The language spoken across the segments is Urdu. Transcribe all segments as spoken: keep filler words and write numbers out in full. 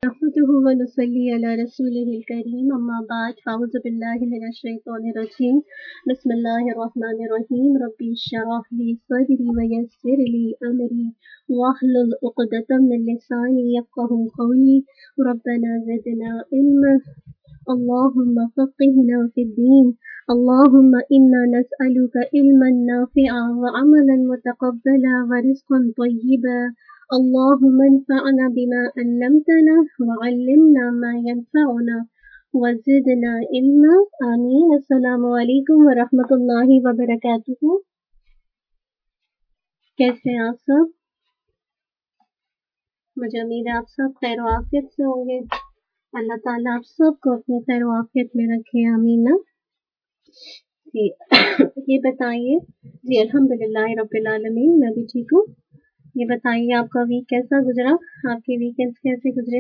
نحمده ونصلي على رسوله الكريم أما بعد فأعوذ بالله من الشيطان الرجيم بسم الله الرحمن الرحيم ربي اشرح لي صدري ويسر لي أمري واحلل عقدة من لساني يفقهوا قولي ربنا زدنا علما اللهم فقهنا في الدين اللهم إنا نسألك علما نافعا وعملا متقبلا ورزقا طيبا اللهم انفعنا بما علمتنا وعلمنا ما ينفعنا وزدنا علما آمین. السلام علیکم ورحمۃ اللہ وبرکاتہ. کیسے ہیں آپ سب؟ مجھے امید ہے آپ سب خیر و عافیت سے ہوں گے. اللہ تعالیٰ آپ سب کو اپنی خیر و عافیت میں رکھے. آمین. جی یہ بتائیے. جی الحمدللہ رب العالمین میں بھی ٹھیک ہوں. یہ بتائیے آپ کا ویک کیسا گزرا؟ آپ کے ویکینڈز کیسے گزرے؟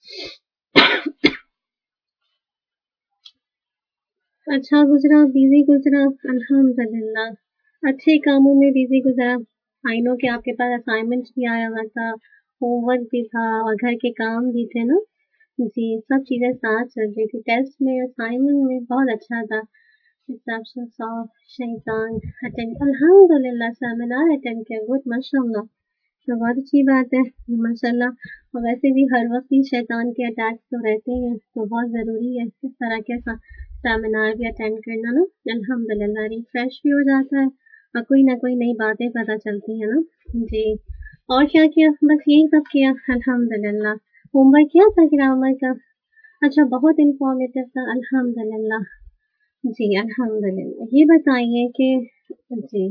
اچھا گزرا؟ بیزی گزرا؟ الحمدللہ اچھے کاموں میں بیزی گزرا. آئی نو کہ آپ کے پاس اسائنمنٹ بھی آیا ہوا تھا, ہوم ورک بھی تھا اور گھر کے کام بھی تھے نا. جی سب چیزیں ساتھ چل رہی تھی. ٹیسٹ میں اسائنمنٹ میں بہت اچھا تھا. ریسپشن آف شیطان اٹینڈ الحمدللہ سیمینار اٹینڈ کیا. گڈ ماشاء اللہ. تو بہت اچھی بات ہے ماشاء اللہ. اور ویسے بھی ہر وقت ہی شیطان کے اٹیکس تو رہتے ہیں, تو بہت ضروری ہے اس طرح کے سیمینار بھی اٹینڈ کرنا نا. الحمدللہ ریفریش بھی ہو جاتا ہے اور کوئی نہ کوئی نئی باتیں پتہ چلتی ہیں نا. جی اور کیا کیا؟ بس یہی سب کیا الحمدللہ. ہوم ورک کیا تھا گرامر کا؟ اچھا بہت انفارمیٹیو تھا الحمدللہ. جی الحمدللہ. یہ بتائیے کہ جی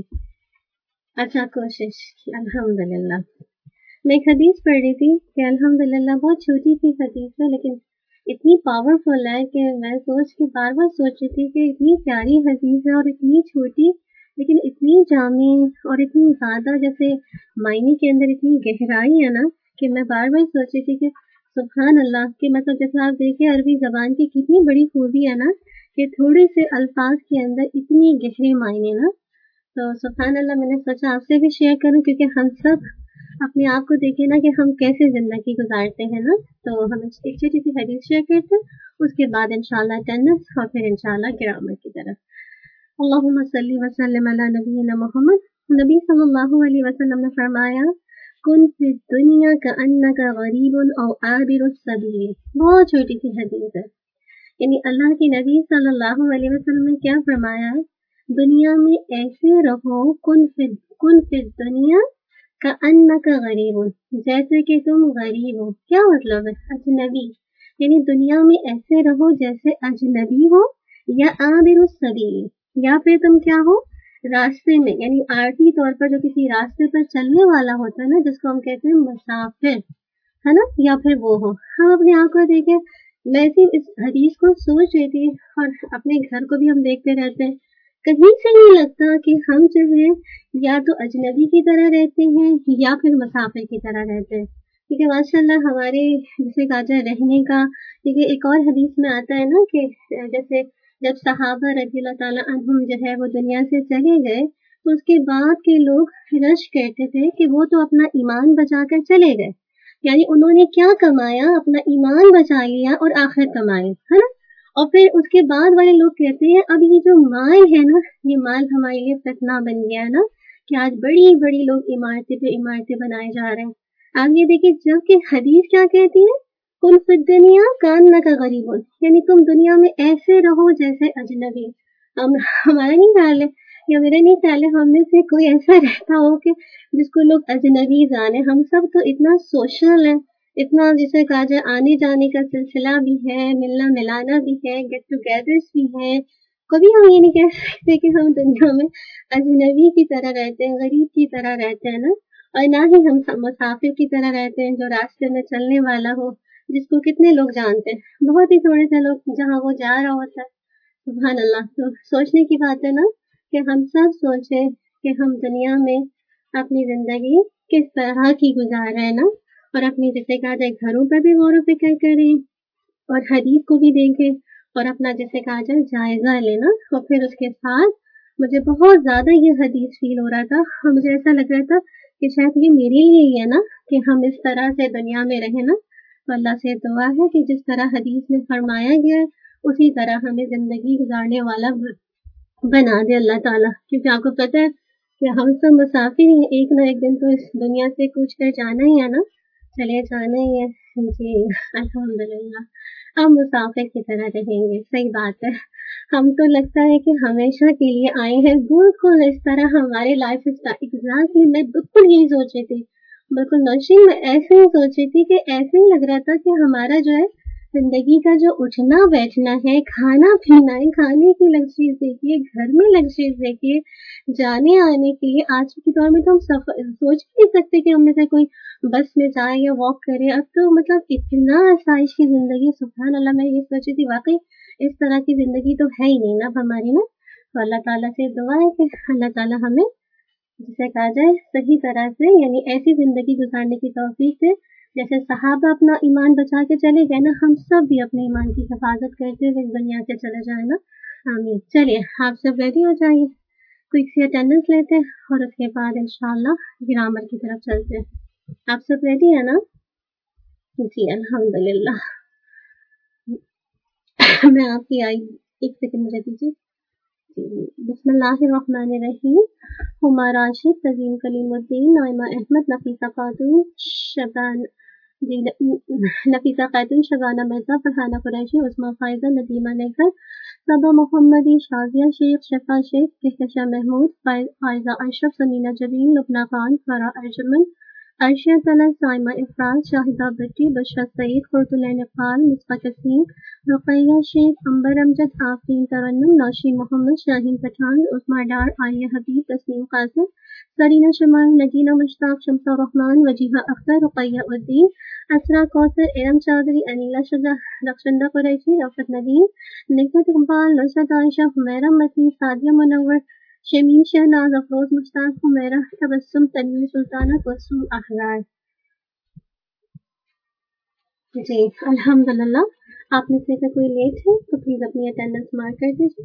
اچھا کوشش الحمدللہ. میں ایک حدیث پڑھ رہی تھی کہ الحمدللہ بہت چھوٹی سی حدیث ہے لیکن اتنی پاورفل ہے کہ میں سوچ کے بار بار سوچ رہی تھی کہ اتنی پیاری حدیث ہے اور اتنی چھوٹی لیکن اتنی جامع اور اتنی زیادہ جیسے معنی کے اندر اتنی گہرائی ہے نا کہ میں بار بار سوچ رہی تھی کہ سبحان اللہ کہ مطلب جیسے آپ دیکھیں عربی زبان کی کتنی بڑی خوبی ہے نا کہ تھوڑے سے الفاظ کے اندر اتنی گہرے معنی نا. تو سبحان اللہ میں نے سوچا آپ سے بھی شیئر کروں کیونکہ ہم سب اپنے آپ کو دیکھیں نا کہ ہم کیسے زندگی گزارتے ہیں نا. تو ہم ایک چھوٹی سی حدیث شیئر کرتے ہیں, اس کے بعد انشاءاللہ اٹینڈنس اور پھر انشاءاللہ گرامر کی طرف. اللہم صلی وسلم علی نبینا محمد. نبی صلی اللہ علیہ وسلم نے فرمایا کن فی الدنیا کأنک غریب او عابر السبیل. بہت چھوٹی سی حدیث ہے. یعنی اللہ کی نبی صلی اللہ علیہ وسلم نے کیا فرمایا, دنیا میں ایسے رہو کن فی کن فی الدنیا کأنک غریب, جیسے کہ تم غریب ہو. کیا مطلب ہے؟ اجنبی. یعنی دنیا میں ایسے رہو جیسے اجنبی ہو یا عابر السبیل, یا پھر تم کیا ہو راستے میں, یعنی عارضی طور پر جو کسی راستے پر چلنے والا ہوتا ہے نا جس کو ہم کہتے ہیں مسافر ہے نا, یا پھر وہ ہو. ہم اپنے آپ کو دیکھیں, میں صرف اس حدیث کو سوچ رہی تھی اور اپنے گھر کو بھی ہم دیکھتے رہتے ہیں, کہیں سے نہیں لگتا کہ ہم جو ہے یا تو اجنبی کی طرح رہتے ہیں یا پھر مسافر کی طرح رہتے ہیں. کیونکہ ماشاء اللہ ہمارے جسے کہا جائے رہنے کا, کیونکہ ایک اور حدیث میں آتا ہے نا کہ جیسے جب صحابہ رضی اللہ تعالیٰ عنہم جو ہے وہ دنیا سے چلے گئے تو اس کے بعد کے لوگ رش کرتے تھے کہ وہ تو اپنا ایمان بچا کر چلے گئے, یعنی انہوں نے کیا کمایا, اپنا ایمان بچا لیا اور آخرت کمائی ہے نا. اور پھر اس کے بعد والے لوگ کہتے ہیں اب یہ جو مال ہے نا یہ مال ہمارے لیے فتنہ بن گیا ہے نا کہ آج بڑی بڑی لوگ عمارتیں پہ عمارتیں بنائے جا رہے ہیں. آپ یہ دیکھیں جب کہ حدیث کیا کہتی ہے کن فی الدنیا کانک غریب, یعنی تم دنیا میں ایسے رہو جیسے اجنبی. ہم ہمارا نہیں خیال ہے یا میرا نہیں خیال ہے ہم میں سے کوئی ایسا رہتا ہو کہ جس کو لوگ اجنبی جانے. ہم سب تو اتنا سوشل ہیں, اتنا جسے کہا جائے آنے جانے کا سلسلہ بھی ہے, ملنا ملانا بھی ہے, گیٹ ٹوگیدرز بھی ہیں. کبھی ہم یہ نہیں کہہ سکتے کہ ہم دنیا میں اجنبی کی طرح رہتے ہیں, غریب کی طرح رہتے ہیں نا, اور نہ ہی ہم مسافر کی طرح رہتے ہیں جو راستے میں چلنے والا ہو جس کو کتنے لوگ جانتے ہیں, بہت ہی تھوڑے سے لوگ جہاں وہ جا رہا ہوتا ہے. سبحان اللہ. تو سوچنے کی بات ہے نا کہ ہم سب سوچیں کہ ہم دنیا میں اپنی زندگی کس طرح کی گزار رہے ہیں نا, اور اپنی جیسے کہا جائے گھروں پر بھی غور و فکر کریں اور حدیث کو بھی دیکھیں اور اپنا جیسے کہا جائے جائزہ لینا. اور پھر اس کے ساتھ مجھے بہت زیادہ یہ حدیث فیل ہو رہا تھا اور مجھے ایسا لگ رہا تھا کہ شاید یہ میرے لیے ہی ہے نا کہ ہم اس طرح سے دنیا میں رہیں نا تو اللہ سے دعا ہے کہ جس طرح حدیث میں فرمایا گیا اسی طرح ہمیں زندگی گزارنے والا بنا دے اللہ تعالیٰ، کیونکہ آپ کو پتہ ہے کہ ہم سب مسافر ہیں، ایک نہ ایک دن تو اس دنیا سے کوچ کر جانا ہی ہے نا، چلے جانا ہی ہے جی الحمدللہ، ہم مسافر کی طرح رہیں گے، صحیح بات ہے۔ ہم تو لگتا ہے کہ ہمیشہ کے لیے آئے ہیں، بالکل اس طرح ہمارے لائف اسٹائل ایگزیکٹلی میں بالکل یہی سوچ رہی تھی، بالکل نوشین میں ایسے ہی سوچ رہی تھی کہ ایسے ہی لگ رہا تھا کہ ہمارا جو ہے زندگی کا جو اٹھنا بیٹھنا ہے، کھانا پینا ہے، کھانے کی لگژریز دیکھیے، گھر میں لگژریز دیکھیے، جانے آنے کے لیے آج کے دور میں تو ہم سفر سوچ بھی نہیں سکتے کہ ہم میں سے کوئی بس میں جائے یا واک کرے، اب تو مطلب اتنا آسائش کی زندگی، سبحان اللہ۔ میں یہ سوچی تھی واقعی اس طرح کی زندگی تو ہے ہی نہیں نا اب ہماری نا، تو اللہ تعالیٰ سے دعا ہے کہ اللہ تعالیٰ ہمیں جسے کہا جائے صحیح طرح سے یعنی ایسی زندگی گزارنے کی توفیق دے جیسے صحابہ اپنا ایمان بچا کے چلے گئے نا، ہم سب بھی اپنے ایمان کی حفاظت کرتے ہوئے اس دنیا سے چلے جائیں نا، آمین۔ چلیے آپ سب ریڈی ہو جائیے، کوئک سی اٹینڈنس لیتے اور اس کے بعد انشاءاللہ گرامر کی طرف چلتے ہیں۔ آپ سب ریڈی ہیں نا؟ جی الحمدللہ۔ میں آپ کی آئی ایک سیکنڈ مجھے دیجیے۔ بسم اللہ الرحمن الرحیم۔ ہما راشد، تزیم کلیم الدین، نائمہ احمد، نفیسہ خاتون شبان جی نفیسہ خاتون، شبانہ مرزا، فرحانہ قریشی، عثمان فائزہ، ندیمہ نگر، صبا محمدی، شازیہ شیخ، شفا شیخ، کہکشاں محمود، فائزہ اشرف، سمینہ جبین، لبنہ خان، فرح ارجمن، عرشیہ طلعت، سائمہ افراز، شاہدہ بٹی، بشرا سعید، خورتلین اقبال، مصباح کسیم، رقیہ شیخ، امبر امجد، آفرین ترنم، نوشین محمد، شاہین پٹھان، عثمان ڈار، عالیہ حبیب، تسنیم قاسم، سرینہ شمال، نگینہ مشتاق، شمسہ رحمان، وجیہہ اختر، رقیہ الدین، اسرا کوثر، ارم چودھری، انیلا شجاع، رخشندہ قریشی، رفت ندیم، نکہت اقبال، نصرت عائشہ، حمیرہ متی، سعدیہ منور، شمیم شہناز، افروز مشتاق، حمیرہ، تبسم، تنویر سلطانہ، کلثوم احرار۔ جی الحمدللہ۔ آپ میں سے اگر کوئی لیٹ ہے تو پلیز اپنی اٹینڈنس مارک کر دیجیے۔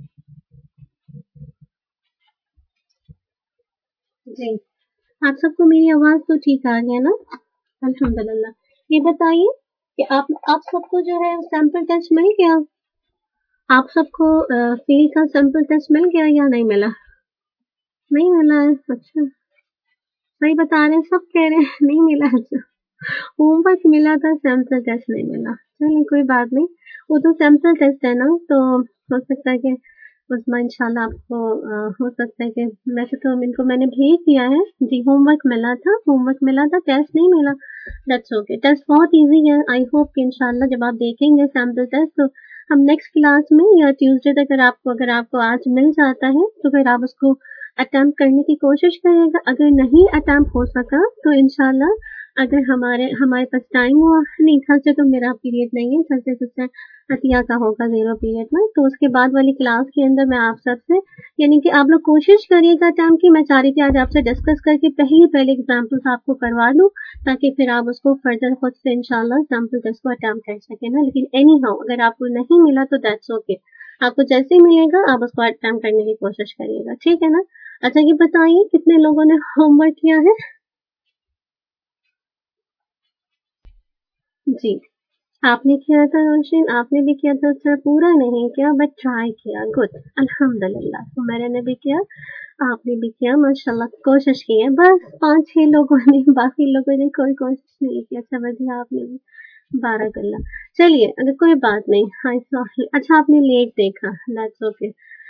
جی آپ سب کو میری آواز تو ٹھیک آ گیا نا؟ الحمدللہ۔ یہ بتائیے کہ آپ آپ سب کو جو ہے سیمپل ٹیسٹ مل گیا؟ آپ سب کو فیل کا سیمپل ٹیسٹ مل گیا یا نہیں ملا؟ نہیں ملا ہے، اچھا صحیح بتا رہے ہیں، سب کہہ رہے ہیں نہیں ملا۔ اچھا ہوم ورک ملا تھا، سیمپل ٹیسٹ نہیں ملا، چلیے کوئی بات نہیں، وہ تو سیمپل ٹیسٹ ہے نا، تو ہو سکتا ہے کہ اس میں انشاءاللہ آپ کو ہو سکتا ہے کہ ویسے تو ان کو میں نے بھیج دیا ہے جی، ہوم ورک ملا تھا، ہوم ورک ملا تھا، ٹیسٹ نہیں ملا، دیٹس اوکے۔ ٹیسٹ بہت ایزی ہے، آئی ہوپ کہ انشاءاللہ جب آپ دیکھیں گے سیمپل ٹیسٹ تو ہم نیکسٹ کلاس میں یا ٹیوزڈے تک اگر آپ کو اگر آپ کو آج مل جاتا ہے تو پھر آپ اس کو اٹیمپٹ کرنے کی کوشش کرے گا، اگر نہیں اٹیمپٹ ہو سکا تو انشاءاللہ اگر ہمارے ہمارے پاس ٹائم ہوا، نہیں کل سے تو میرا پیریڈ نہیں ہے، کل سے سسٹر عطیہ کا ہوگا زیرو پیریڈ میں، تو اس کے بعد والی کلاس کے اندر میں آپ سب سے یعنی کہ آپ لوگ کوشش کریے گا اٹیمپٹ کی، میں چاہ رہی تھی آج آپ سے ڈسکس کر کے پہلی پہلے ایگزامپلس آپ کو کروا دوں تاکہ پھر آپ اس کو فردر خود سے انشاءاللہ سیمپل ٹیسٹ کو اٹیمپٹ کر سکیں نا، لیکن اینی ہاؤ اگر آپ کو نہیں ملا تو دیٹس اوکے، آپ کو جیسے ہی ملے گا آپ اس کو اٹیمپٹ کرنے کی کوشش کریے گا، ٹھیک ہے نا؟ اچھا یہ بتائیے کتنے لوگوں نے ہوم ورک کیا ہے؟ جی آپ نے کیا تھا روشن، آپ نے بھی کیا تھا، اچھا پورا نہیں کیا بٹ ٹرائی کیا، گڈ الحمدللہ۔ تو میں نے بھی کیا، آپ نے بھی کیا، ماشاءاللہ کوشش کی ہے، بس پانچ چھ لوگوں نے، باقی لوگوں نے کوئی کوشش نہیں کی، اچھا بدیا آپ نے بھی، بارک اللہ۔ چلیے اگر کوئی بات نہیں، ہائی سوری، اچھا آپ نے لیٹ دیکھا، دیٹس اوکے،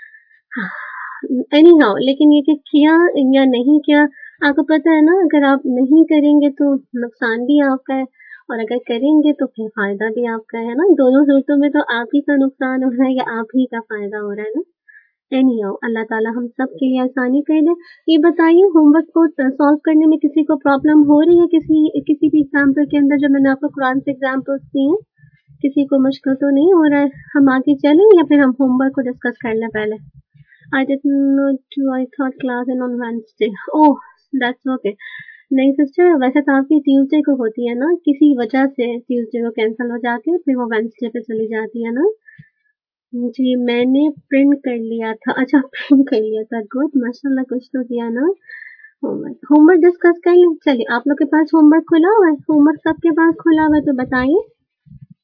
اینی ہاؤ لیکن یہ کہ کیا یا نہیں کیا آپ کو پتہ ہے نا، اگر آپ نہیں کریں گے تو نقصان بھی آپ کا ہے اور اگر کریں گے تو پھر فائدہ بھی آپ کا ہے نا، دونوں صورتوں میں تو آپ ہی کا نقصان ہو رہا ہے یا آپ ہی کا فائدہ ہو رہا ہے نا، اینی ہاؤ اللہ تعالیٰ ہم سب کے لیے آسانی کر دے۔ یہ بتائیے ہوم ورک کو سالو کرنے میں کسی کو پرابلم ہو رہی ہے کسی کسی بھی ایگزامپل کے اندر جو میں نے آپ کو قرآن سے ایگزامپلس دی ہیں، کسی کو مشکل تو نہیں ہو رہا ہے؟ ہم آگے چلیں یا پھر ہم ہوم ورک کو ڈسکس کر لیں پہلے؟ I did not do I thought class in on Wednesday. Oh, that's okay. نہیں سسٹر ویسے تو آپ کی ٹیوزڈے کو ہوتی ہے نا، کسی وجہ سے ٹیوزڈے کو کینسل ہو جاتی ہے پھر وہ وینسڈے پہ چلی جاتی ہے نا۔ جی میں نے پرنٹ کر لیا تھا، اچھا پرنٹ کر لیا تھا، گڈ ماشاء اللہ کچھ تو کیا نا۔ Homework homework discuss کر لیں، چلیے آپ لوگ کے پاس ہوم ورک کھلا ہوا ہے، ہوم ورک سب کے پاس کھلا ہوا ہے تو بتائیے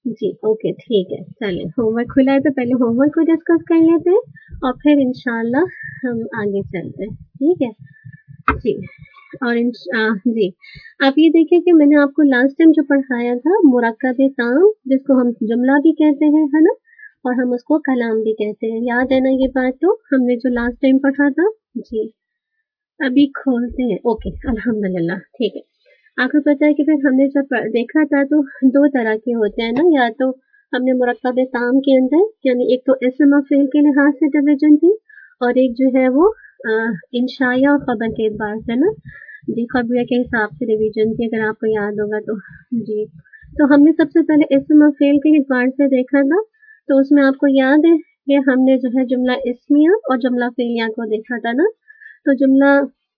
जी ओके ठीक है, चलिए होम वर्क खुला है तो पहले होम वर्क को डिस्कस कर लेते हैं और फिर इंशाल्लाह हम आगे चलते हैं, ठीक है जी। और इन जी आप ये देखिए कि मैंने आपको लास्ट टाइम जो पढ़ाया था मुरक्कब ताम, जिसको हम जुमला भी कहते हैं, है ना, और हम उसको कलाम भी कहते हैं, याद है ना ये बात? तो हमने जो लास्ट टाइम पढ़ा था जी, अभी खोलते हैं। ओके अल्हम्दुलिल्लाह ठीक है। आपको पता है कि फिर हमने जब देखा था तो दो तरह के होते हैं ना, या तो हमने मुरक्कब ताम के अंदर यानी एक तो इस्म और फ़िल के लिहाज से डिवीजन थी और एक जो है वो इंशाया और खबर के एतबार से ना जी, खबरिया के हिसाब से डिवीजन थी, अगर आपको याद होगा तो जी। तो हमने सबसे पहले इस्म और फ़िल के एतबार से देखा था, तो उसमें आपको याद है कि हमने जो है जुमला इस्मिया और जुमला फ़िलिया को देखा था ना। तो जुमला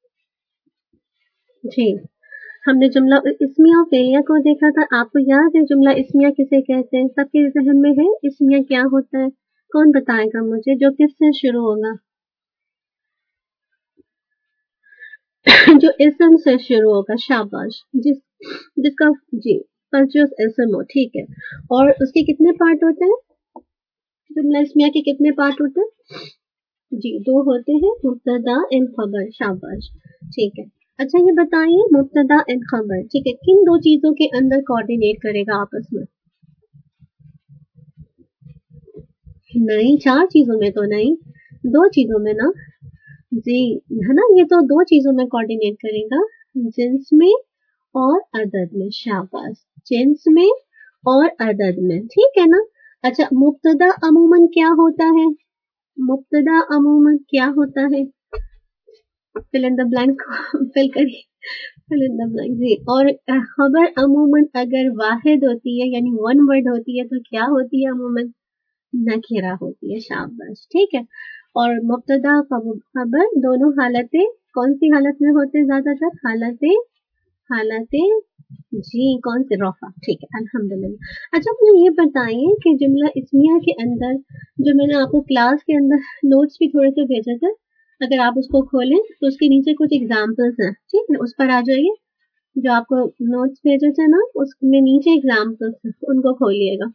जी हमने जुमला इस्मिया और फ़िलिया को देखा था। आपको याद है जुमला इस्मिया किसे कहते हैं? सबके ज़हन में है इस्मिया क्या होता है? कौन बताएगा मुझे? जो किससे शुरू होगा? जो इस्म से शुरू होगा, शाबाश। जिस जिसका जी पर जो इस्म हो, ठीक है। और उसके कितने पार्ट होते हैं? जुमला इस्मिया के कितने पार्ट होते हैं? जी दो होते हैं, मुब्तदा एंड खबर, शाबाश ठीक है। अच्छा ये बताइए मुब्तदा एंड खबर, ठीक है, किन दो चीजों के अंदर कोऑर्डिनेट करेगा आपस में? नहीं, चार चीजों में तो नहीं, दो चीजों में ना जी, है ना, ये तो दो चीजों में कोऑर्डिनेट करेगा, जिन्स में और अदद में, शाबाश, जिन्स में और अदद में, ठीक है ना। अच्छा मुब्तदा अमूमन क्या होता है? मुब्तदा अमूमन क्या होता है? फिल इन द ब्लैंक्स को फिल करिए, फिल इन द ब्लैंक जी। और खबर अमूमन अगर वाहिद होती है यानी वन वर्ड होती है तो क्या होती है? अमूमन नकीरा होती है, शाबाश ठीक है। और मुब्तदा खबर दोनों हालतें कौन सी हालत में होते हैं? ज्यादातर हालतें हालतें जी कौन से? रफा, ठीक है अल्हम्दुलिल्लाह। अच्छा मुझे ये बताइए कि जुमला इस्मिया के अंदर जो मैंने आपको क्लास के अंदर नोट्स भी थोड़े से भेजे थे, अगर आप उसको खोलें तो उसके नीचे कुछ एग्जाम्पल्स हैं, ठीक है, उस पर आ जाइए। जो आपको नोट्स भेजे थे ना उसमें नीचे एग्जाम्पल्स हैं, उनको खोलिएगा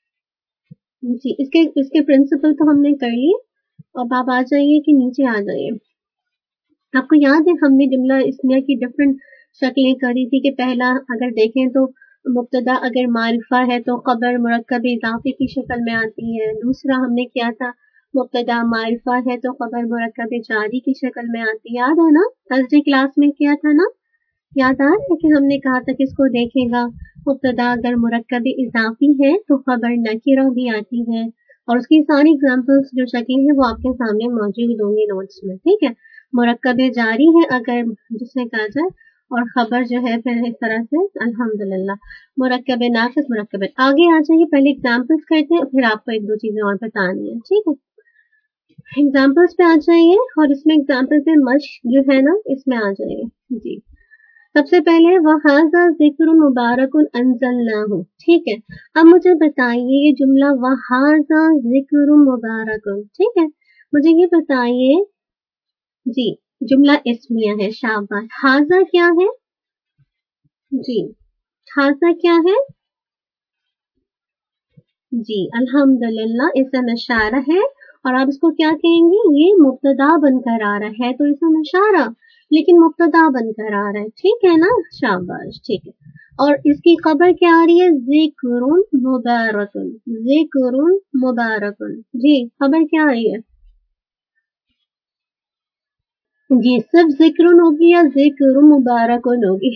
जी। इसके इसके प्रिंसिपल तो हमने कर लिए, अब आप आ जाइए कि नीचे आ जाइए। आपको याद है हमने जुमला इस्मिया की डिफरेंट शक्लें करी थी कि पहला अगर देखें तो मुब्तदा अगर मारिफा है तो खबर मुरक्कब इजाफे की शक्ल में आती है। दूसरा हमने किया था मुब्तदा मारिफा है तो खबर मुरक्कब जारी की शक्ल में आती है, याद है ना? थर्सडे क्लास में किया था ना, याद आ रहा है कि हमने कहा था किसको देखेगा? मुब्तदा अगर मुरक्कब इजाफी है तो खबर नकीरा भी आती है, और उसकी सारी एग्जाम्पल्स जो शक्लें हैं वो आपके सामने मौजूद होंगी नोट्स में, ठीक है। मुरक्कब जारी है अगर जिसे कहा जाए, और खबर जो है फिर इस तरह से अल्हम्दुलिल्लाह मुरक्कब नाफिस मुरक्कब। आगे आ जाइए, पहले एग्जाम्पल्स करते हैं फिर आपको एक दो चीजें और बतानी है, ठीक है। एग्जाम्पल्स पे आ जाइए और इसमें एग्जाम्पल पे मश्क जो है ना इसमें आ जाइए जी। सबसे पहले वहाजा जिक्र मुबारक अंज़लनाहु, ठीक है। अब मुझे बताइए ये जुमला वहाजा जिक्र मुबारक, ठीक है, मुझे ये बताइए जी, जुमला इस्मिया है, शाबाश। हाजा क्या है जी? हाजा क्या है जी? अल्हम्दुलिल्लाह इसम इशारा है, और आप इसको क्या कहेंगे? ये मुब्तदा बनकर आ रहा है तो इसम इशारा, लेकिन मुब्तदा बनकर आ रहा है, ठीक है ना, शाबाश ठीक है। और इसकी खबर क्या आ रही है? ज़िक्रुन मुबारकुन, ज़िक्रुन मुबारकुन जी, खबर क्या आ रही है जी? सिर्फ ज़िक्रुन होगी या ज़िक्रुन मुबारकुन होगी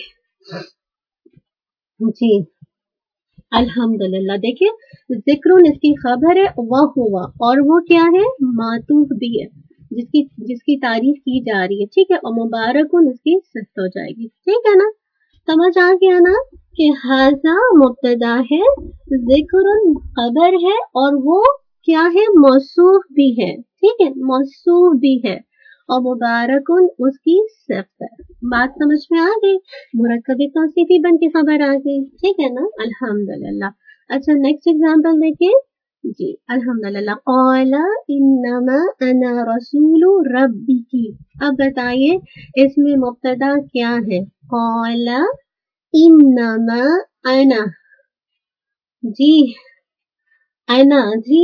जी? अल्हम्दुलिल्लाह, देखिए ज़िक्रुन इसकी खबर है, वह हुआ, और वो क्या है? मातूफ भी है, जिसकी जिसकी तारीफ की जा रही है, ठीक है। और मुबारकुन इसकी सिफ्त हो जाएगी, ठीक है ना, समझ आ गया ना कि हाजा मुब्तदा है, ज़िक्रुन खबर है, और वो क्या है? मौसूफ भी है, ठीक है, मौसूफ भी है, और मुबारकुन उसकी सिफ्त है। बात समझ में आ गई? मुरक्कब तौसीफी बन के खबर आ गई, ठीक है ना, अल्हम्दुलिल्लाह। अच्छा नेक्स्ट एग्जांपल देखिए जी, अल्हम्दुलिल्लाह। क़ाला इन्नमा अना रसूलु रब्बिकी, अब बताइए इसमें मुब्तदा क्या है? क़ाला इन्नमा अना जी, अना जी,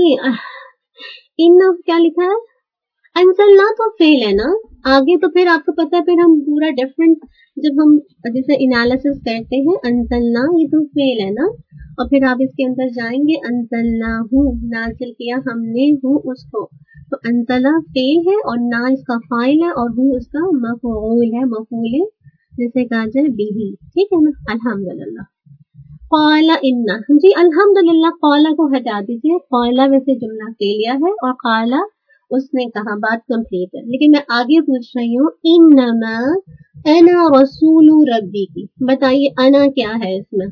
इन क्या लिखा है, अंसलना तो फेल है ना, आगे तो फिर आपको पता है फिर हम पूरा डिफरेंट, जब हम जैसे एनालिसिस करते हैं अंसलना ये तो फेल है ना, और फिर आप इसके अंदर जाएंगे अंसलना हूँ, नाजिल किया हमने हूँ उसको, तो अंसला फेल है और ना इसका फाइल है और हूँ उसका मफऊल है, मफऊल है जैसे कहा जाए बिही, ठीक है ना। अल्हम्दुलिल्लाह। कौला इन्ना जी, अल्हम्दुलिल्लाह कौला को हटा दीजिए, कौला वैसे जुमला फेलिया है और काला उसने कहा, बात कंप्लीट है। लेकिन मैं आगे पूछ रही हूँ, इन्नमा अना रसूलु रब्बी की, बताइए अना क्या है इसमें?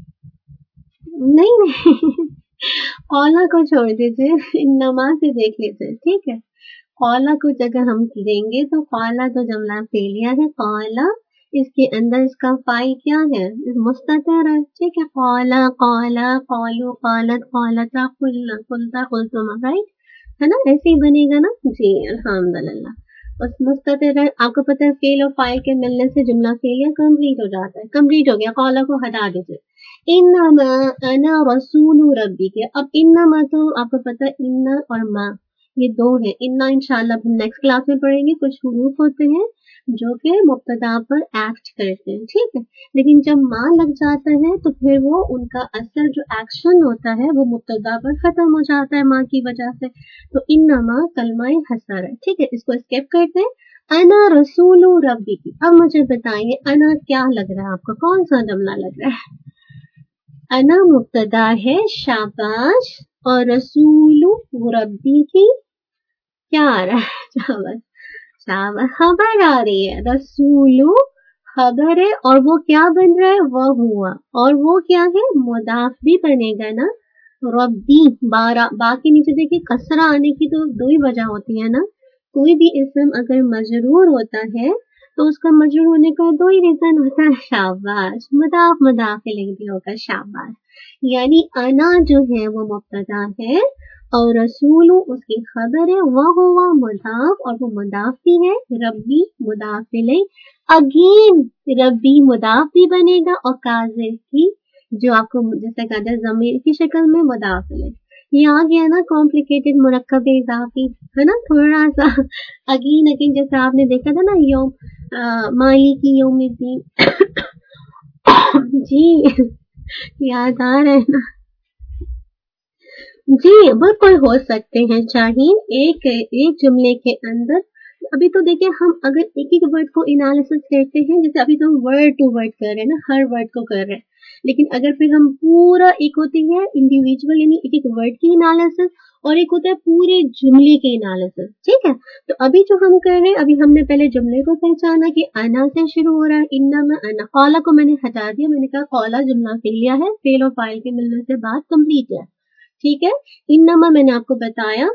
नहीं नहीं कौला को छोड़ दीजिए, इन्नमा से देख लीजिए, ठीक है। कौला को जगह हम देंगे तो कौला तो जुमला फेलिया है, कौला इसके अंदर इसका फाइल क्या है, मुस्ततर है, ठीक है। कौला कौला कौलू कौलत कौलता कुल्ला कुलता कुलतुम, राइट है ना, ऐसे ही बनेगा ना जी। अल्हम्दुलिल्लाह। बस मुस्ततर है, आपको पता है फेल और फाइल के मिलने से जुमला फेलिया कंप्लीट हो जाता है, कंप्लीट हो गया, कौला को हटा दीजिए। इन्नमा अना रसूलु रब्बी के, अब इन्नमा तो आपको पता है इन्ना और मा ये दो है, इन्ना इंशाल्लाह हम नेक्स्ट क्लास में पढ़ेंगे। कुछ हुरूफ होते हैं जो कि मुब्तदा पर एक्ट करते हैं, ठीक है, लेकिन जब माँ लग जाता है तो फिर वो उनका असर जो एक्शन होता है वो मुब्तदा पर खत्म हो जाता है माँ की वजह से। तो इन्नमा कलमाए हसर है, ठीक है, इसको स्किप करते हैं। अना रसूलु रब्बी की, अब मुझे बताइए अना क्या लग रहा है आपको, कौन सा जुमला लग रहा है? अना मुब्तदा है, शाबाश, और रसूलु रब्बी की क्या आ रहा है? शाबाश शाबाश, खबर आ रही है, रसूलु खबर है और वो क्या बन रहा है, वह हुआ, और वो क्या है, मुदाफ भी बनेगा ना, रब्बी बारा, बा के नीचे देखिए कसरा आने की तो दो ही वजह होती है ना, कोई भी इसम अगर मजरूर होता है तो उसका मजरूर होने का दो ही रीजन होता है, शाबाश, मुदाफ मुदाफ लिख दिया होगा, शाबाश। यानी अना जो है वो मुब्तदा है और रसूल उसकी खबर है, वह हुआ मुदाफ और वो मुदाफ भी है, रब्बी मुदाफ इलैह, अगेन रब्बी मुदाफ भी बनेगा और काज़िर की जो आपको जैसे कहा जाए ज़मीर की शक्ल में मुदाफ इलैह, ये आ गया ना कॉम्प्लिकेटेड मुरक्कब इजाफी, है ना थोड़ा सा, अगेन अगेन जैसे आपने देखा था ना यौम मालिकी यौमिद्दीन जी याद आ रहा है ना जी, बिल्कुल हो सकते हैं शाहीन, एक एक जुमले के अंदर। अभी तो देखिए हम अगर एक एक वर्ड को एनालिसिस करते हैं, जैसे अभी तो वर्ड टू वर्ड कर रहे हैं ना, हर वर्ड को कर रहे हैं, लेकिन अगर फिर हम पूरा, एक होती है इंडिविजुअल यानी एक एक वर्ड की एनालिसिस और एक होता है पूरे जुमले की एनालिसिस, ठीक है। तो अभी जो हम कर रहे हैं, अभी हमने पहले जुमले को पहचाना कि अना से शुरू हो रहा है, इन्ना में अना, कौला को मैंने हटा दिया, मैंने कहा कौला जुमला फेलिया है, फेल और फाइल के मिलने से बात कंप्लीट है, ठीक है। इन्नमा मैंने आपको बताया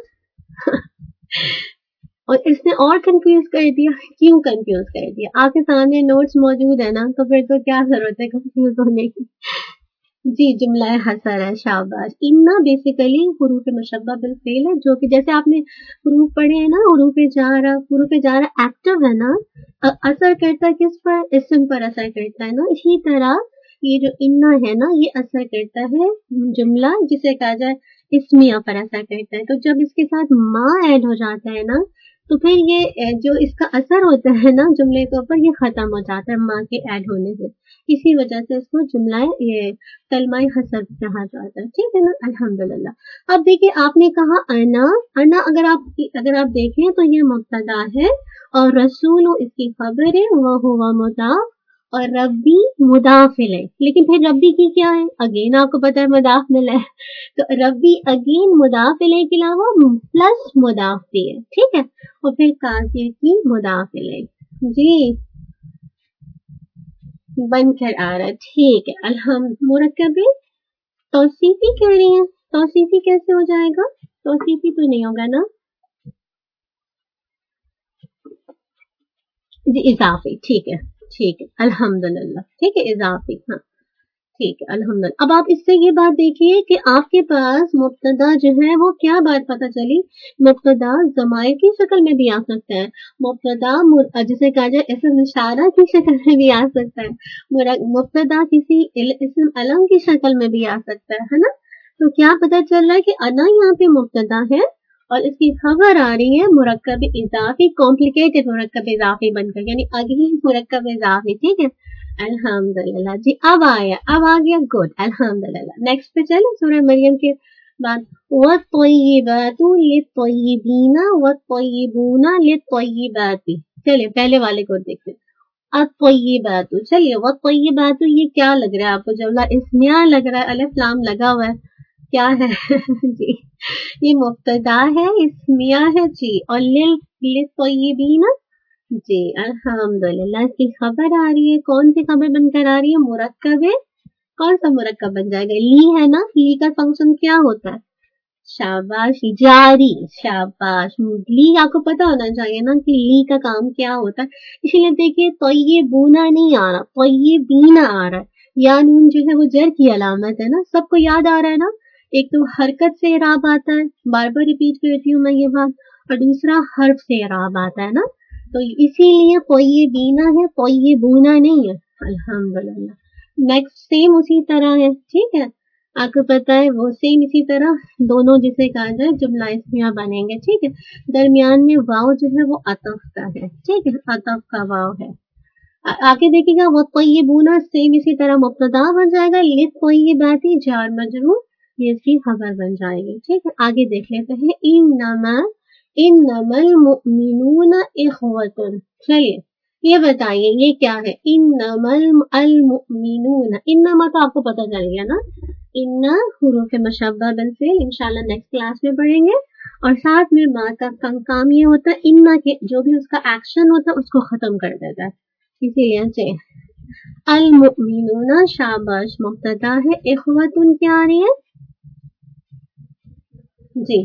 और इसने और कंफ्यूज कर दिया, क्यों कंफ्यूज कर दिया, आपके सामने नोट्स मौजूद है ना, तो फिर तो क्या जरूरत है कंफ्यूज होने की जी। जुमला हसर है, शाबाश। इन्ना बेसिकली हुरूफ मुशब्बा बिल फेल है, जो कि जैसे आपने हुरूफ पढ़े हैं ना, हुरूफ जारा, हुरूफ जारा एक्टिव है ना, असर करता है किस पर, इस्म पर असर करता है ना, इसी तरह ये जो इन्ना है ना ये असर करता है जुमला जिसे कहा जाए इस्मिया पर असर करता है। तो जब इसके साथ माँ ऐड हो जाता है ना तो फिर ये जो इसका असर होता है ना जुमले के ऊपर ये खत्म हो जाता है माँ के ऐड होने से, इसी वजह से इसको जुमला ये कलमाए हसर कहा जाता है, ठीक है ना। अल्हम्दुलिल्लाह। अब देखिए आपने कहा अना, अना अगर आप अगर आप देखें तो ये मुब्तदा है और रसूल इसकी खबर है, वह हुआ मुदाफ और रब्बी मुदाफ इलैह, लेकिन फिर रब्बी की क्या है, अगेन आपको पता है मुदाफ मिला है, तो रब्बी अगेन मुदाफ इलैह के अलावा प्लस मुदाफ भी है, ठीक है, और फिर कासिर की मुदाफ इलैह जी बनकर आ रहा है, ठीक है। अल्हम्द मुरक्कब तौसीफी कह रही है, तौसीफी कैसे हो जाएगा, तौसीफी तो नहीं होगा ना जी, इजाफी, ठीक है ठीक है अल्हम्दुलिल्लाह, ठीक है इजाफी, हाँ ठीक है अल्हम्दुलिल्लाह। अब आप इससे ये बात देखिए कि आपके पास मुब्तदा जो है वो क्या बात पता चली, मुब्तदा ज़माइर की शक्ल में भी आ सकता है, मुब्तदा जिसे कहा जाए इसम इशारा की शक्ल में भी आ सकता है, मुब्तदा किसी इसम अलम की शक्ल में भी आ सकता है, है ना। تو کیا پتا چل رہا ہے کہ انا یہاں پہ مبتدا ہے اور اس کی خبر آ رہی ہے مرکب اضافی، کمپلیکیٹڈ مرکب اضافی بن کر، یعنی اگین مرکب اضافی. ٹھیک ہے الحمدللہ. جی اب آیا، اب آ گیا. گڈ الحمدللہ. نیکسٹ پہ چلے سورہ مریم کے بعد وَالطَّيِّبَاتُ لِلطَّيِّبِينَ وَالطَّيِّبُونَ لِلطَّيِّبَاتِ. چلیے پہلے والے کو دیکھتے. الطیبات. چلیے والطیبات یہ کیا لگ رہا ہے آپ کو؟ جملہ اسمیہ لگ رہا ہے، الف لام لگا ہوا ہے، کیا ہے؟ جی یہ مبتدا ہے، اسمیہ ہے جی. اور للطیبین جی الحمدللہ اس کی خبر آ رہی ہے. کون سی خبر بن کر آ رہی ہے؟ مرکب ہے. کون سا مرکب بن جائے گا؟ لی ہے نا. لی کا فنکشن کیا ہوتا ہے؟ شاباش جاری. شاباش. لی آپ کو پتا ہونا چاہیے نا کہ لی کا کام کیا ہوتا ہے. اسی لیے دیکھیے طیبونا نہیں آ رہا، طیبینا آ رہا ہے. یا نون جو ہے وہ جر کی علامت ہے نا. سب کو یاد آ رہا ہے نا. ایک تو حرکت سے اعراب آتا ہے، بار بار ریپیٹ کرتی ہوں میں یہ بات، اور دوسرا حرف سے اعراب آتا ہے نا. تو اسی لیے طیبینا ہے، طیبونا نہیں ہے. الحمدللہ. نیکسٹ سیم اسی طرح ہے. ٹھیک ہے آپ کو پتا ہے وہ سیم اسی طرح دونوں جسے کہا جائے جملہ اسمیہ بنیں گے. ٹھیک ہے درمیان میں واو جو ہے وہ عطف کا ہے. ٹھیک ہے عطف کا واو ہے. آگے دیکھیے گا وہ طیبونا سیم اسی طرح مبتدا بن جائے گا. للطیبات جار مجرور یہ اس کی خبر بن جائے گی. ٹھیک ہے آگے دیکھ لیتے ہیں. انما انما المؤمنون اخوۃ. چلیے یہ بتائیے یہ کیا ہے؟ انما المؤمنون. انما تو آپ کو پتا چل گیا نا. ان حروف مشبہ بالفعل انشاءاللہ نیکسٹ کلاس میں پڑھیں گے. اور ساتھ میں ما کا کام یہ ہوتا ہے ان کے جو بھی اس کا ایکشن ہوتا ہے اس کو ختم کر دیتا ہے. اسی لیے چاہیے المؤمنون شاباش مبتدا ہے. اخوتن کیا آ رہی ہے جی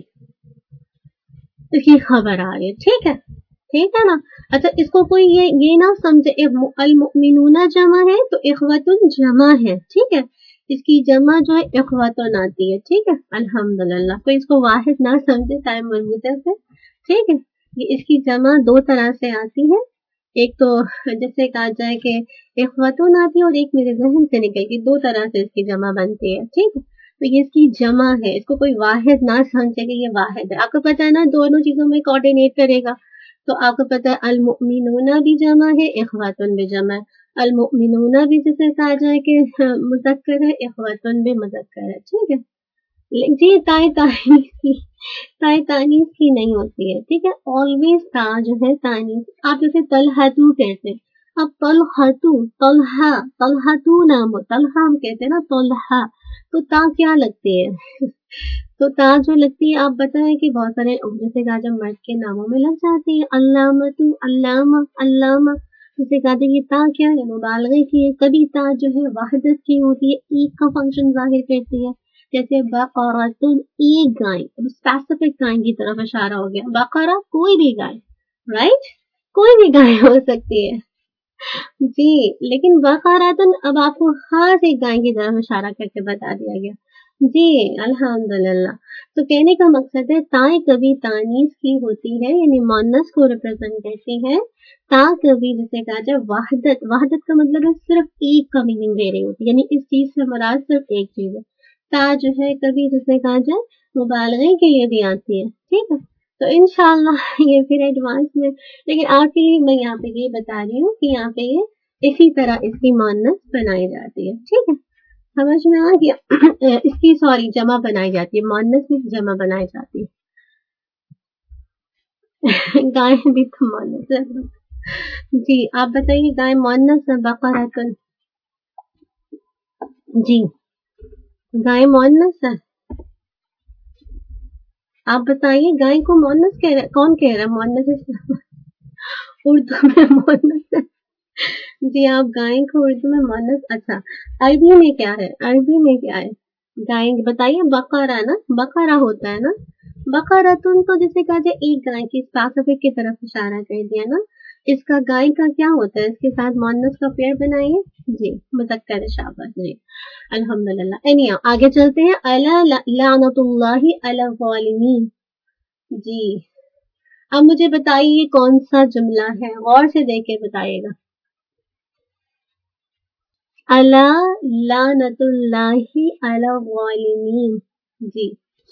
اس کی خبر آ رہی ہے. ٹھیک ہے ٹھیک ہے نا. اچھا اس کو کوئی یہ یہ نہ سمجھے المؤمنون جمع ہے تو اخوتن جمع ہے. ٹھیک ہے اس کی جمع جو ہے اخوتن آتی ہے. ٹھیک ہے الحمدللہ. کوئی اس کو واحد نہ سمجھے ٹائم مربوطہ سے. ٹھیک ہے یہ اس کی جمع دو طرح سے آتی ہے. ایک تو جیسے کہا جائے کہ اخوتن آتی ہے اور ایک میرے ذہن سے نکل گئی. دو طرح سے اس کی جمع بنتی ہے. ٹھیک ہے تو یہ اس کی جمع ہے. اس کو کوئی واحد نہ سمجھے کہ یہ واحد ہے. آپ کو پتا ہے نا دونوں چیزوں میں کوآرڈینیٹ کرے گا. تو آپ کو پتا ہے المؤمنون بھی جمع ہے اخوتن بھی جمع ہے. المؤمنون بھی جسے کہا جائے کہ مذکر ہے اخوتن بھی مذکر ہے. ٹھیک ہے جی تائے تانیث کی تائے تانیث کی نہیں ہوتی ہے. ٹھیک ہے آلویز تا جو ہے تانیث. آپ جیسے طلحتو کہتے ہیں. اب طلحتو طلحہ طلحتو نام ہو طلحہ ہم کہتے ہیں نا طلحہ تو تا کیا لگتی ہے تو تا جو لگتی ہے آپ بتائیں کہ بہت سارے جیسے کہا جب مرد کے ناموں میں لگ جاتی ہے. علامتو علامہ علامہ جسے کہتے ہیں یہ تا کیا ہے مبالغے کی ہے. کبھی تا جو ہے وحدت کی ہوتی ہے ایک کا فنکشن ظاہر کرتی ہے. جیسے بقرۃ ایک گائے اسپیسیفک گائے کی طرف اشارہ ہو گیا. بقرہ کوئی بھی گائے رائٹ کوئی بھی گائے ہو سکتی ہے جی لیکن بقرۃ اب آپ کو خاص ایک گائے کی طرف اشارہ کر کے بتا دیا گیا. جی الحمدللہ. تو کہنے کا مقصد ہے تائیں کبھی تانیث کی ہوتی ہے یعنی مؤنث کو ریپرزینٹ کرتی ہے. تا کبھی جسے کہا جائے وحدت وحدت کا مطلب ہے صرف ایک کا میننگ دے رہی ہوتی ہے یعنی اس چیز سے مراد صرف ایک چیز ہے. تا جو ہے کبھی جسے کہا جائے مبالغے کے لیے بھی آتی ہے. ٹھیک ہے تو انشاءاللہ یہ پھر ایڈوانس میں لیکن آپ کے لیے میں یہاں پہ یہ بتا رہی ہوں کہ یہاں پہ یہ اسی طرح اس کی مؤنث بنائی جاتی ہے. ٹھیک ہے سمجھ میں آ گیا. اس کی سوری جمع بنائی جاتی ہے مؤنث بھی جمع بنائی جاتی ہے. گائے بھی تو مؤنث ہے. جی آپ بتائیے گائے مؤنث ہے بقرۃ جی گائے مؤنث ہے. آپ بتائیے گائے کو مؤنث کہہ رہا کون کہہ رہا ہے مؤنث اردو میں مؤنث ہے. جی آپ گائے کو اردو میں مؤنث. اچھا عربی میں کیا ہے عربی میں کیا ہے گائے بتائیے. بقرہ نا بقرہ ہوتا ہے نا. بقرۃن تو جیسے کہا جائے ایک گائے کی اسپیسیفک کی طرف اشارہ کر دیا نا. اس کا گائے کا کیا ہوتا ہے اس کے ساتھ مؤنث کا پیئر بنائیے جی مذکر شاباش جی الحمدللہ. اینیا آگے چلتے ہیں. الا لعنت اللہ علی الظالمین. جی اب مجھے بتائیے کون سا جملہ ہے غور سے دیکھ کے بتائیے گا. الا لعنت اللہ علی الظالمین جی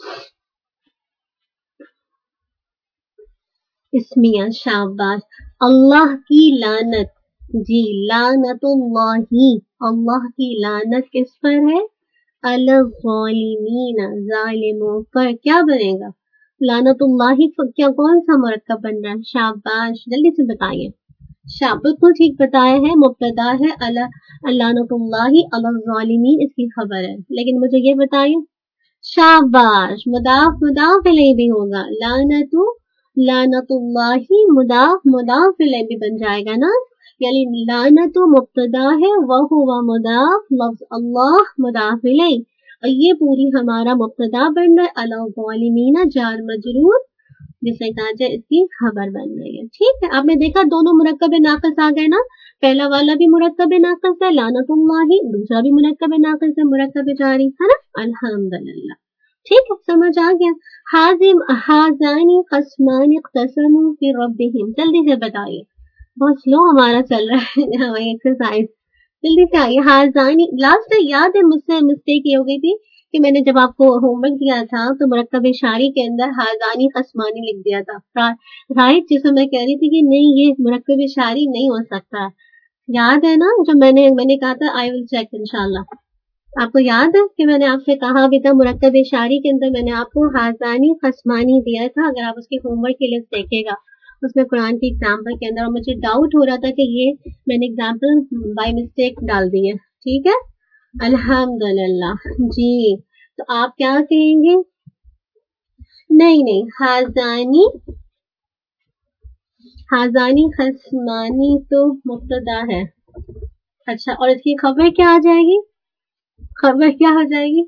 اسمیہ شاباش. اللہ کی لعنت. جی لعنت اللہ، اللہ کی لعنت کس پر ہے؟ الظالمین، ظالموں پر. کیا بنے گا؟ لعنت اللہ کیا کون سا مرکب بن رہا ہے؟ شاباش جلدی سے بتائیے. شاہ بالکل ٹھیک بتایا ہے. مبتدا ہے لعنت اللہ علی الظالمین، اس کی خبر ہے. لیکن مجھے یہ بتائیے. شاباش مضاف مضاف الیہ بھی ہوگا. لعنت لعنت اللہ مضاف مضاف الیہ بھی بن جائے گا نا. یعنی لعنت مبتدا ہے وہو مضاف، لفظ اللہ مضاف الیہ، اور یہ پوری ہمارا مبتدا بن رہا ہے. علی الظالمین جار مجرور جسے کہا جائے اس کی خبر بن رہی ہے. ٹھیک ہے، آپ نے دیکھا دونوں مرکب ناقص آ گئے نا. پہلا والا بھی مرکب ناقص ہے لعنت اللہ، دوسرا بھی مرکب ناقص ہے مرکب جاری ہے نا. الحمدللہ ٹھیک ہے، سمجھ آ گیا. حازم حازانی قسمان اقتسموا فی ربہم. جلدی سے بتائیے، بہت سلو ہمارا چل رہا ہے ہماری ایکسرسائز. جلدی سے آئیے. حازانی لاسٹ یاد ہے مجھ سے مسٹیک یہ ہو گئی تھی کہ میں نے جب آپ کو ہوم ورک دیا تھا تو مرکب شاری کے اندر حازانی قسمانی لکھ دیا تھا رائٹ، جس میں میں کہہ رہی تھی کہ نہیں یہ مرکب شاری نہیں ہو سکتا. یاد ہے نا جو میں نے میں نے کہا تھا آئی ول چیک انشاءاللہ. آپ کو یاد ہے کہ میں نے آپ سے کہا بھی تھا مرکب شاری کے اندر میں نے آپ کو حازانی قسمانی دیا تھا. اگر آپ اس کے ہوم ورک کی لسٹ دیکھے گا اس میں قرآن کی ایگزامپل کے اندر، اور مجھے ڈاؤٹ ہو رہا تھا کہ یہ میں نے ایگزامپل بائی مسٹیک ڈال دی ہے. ٹھیک ہے الحمدللہ. جی تو آپ کیا کہیں گے؟ نہیں نہیں حازانی حازانی قسمانی تو مبتدا ہے. اچھا اور اس کی خبر کیا آ جائے گی؟ خبر کیا ہو جائے گی؟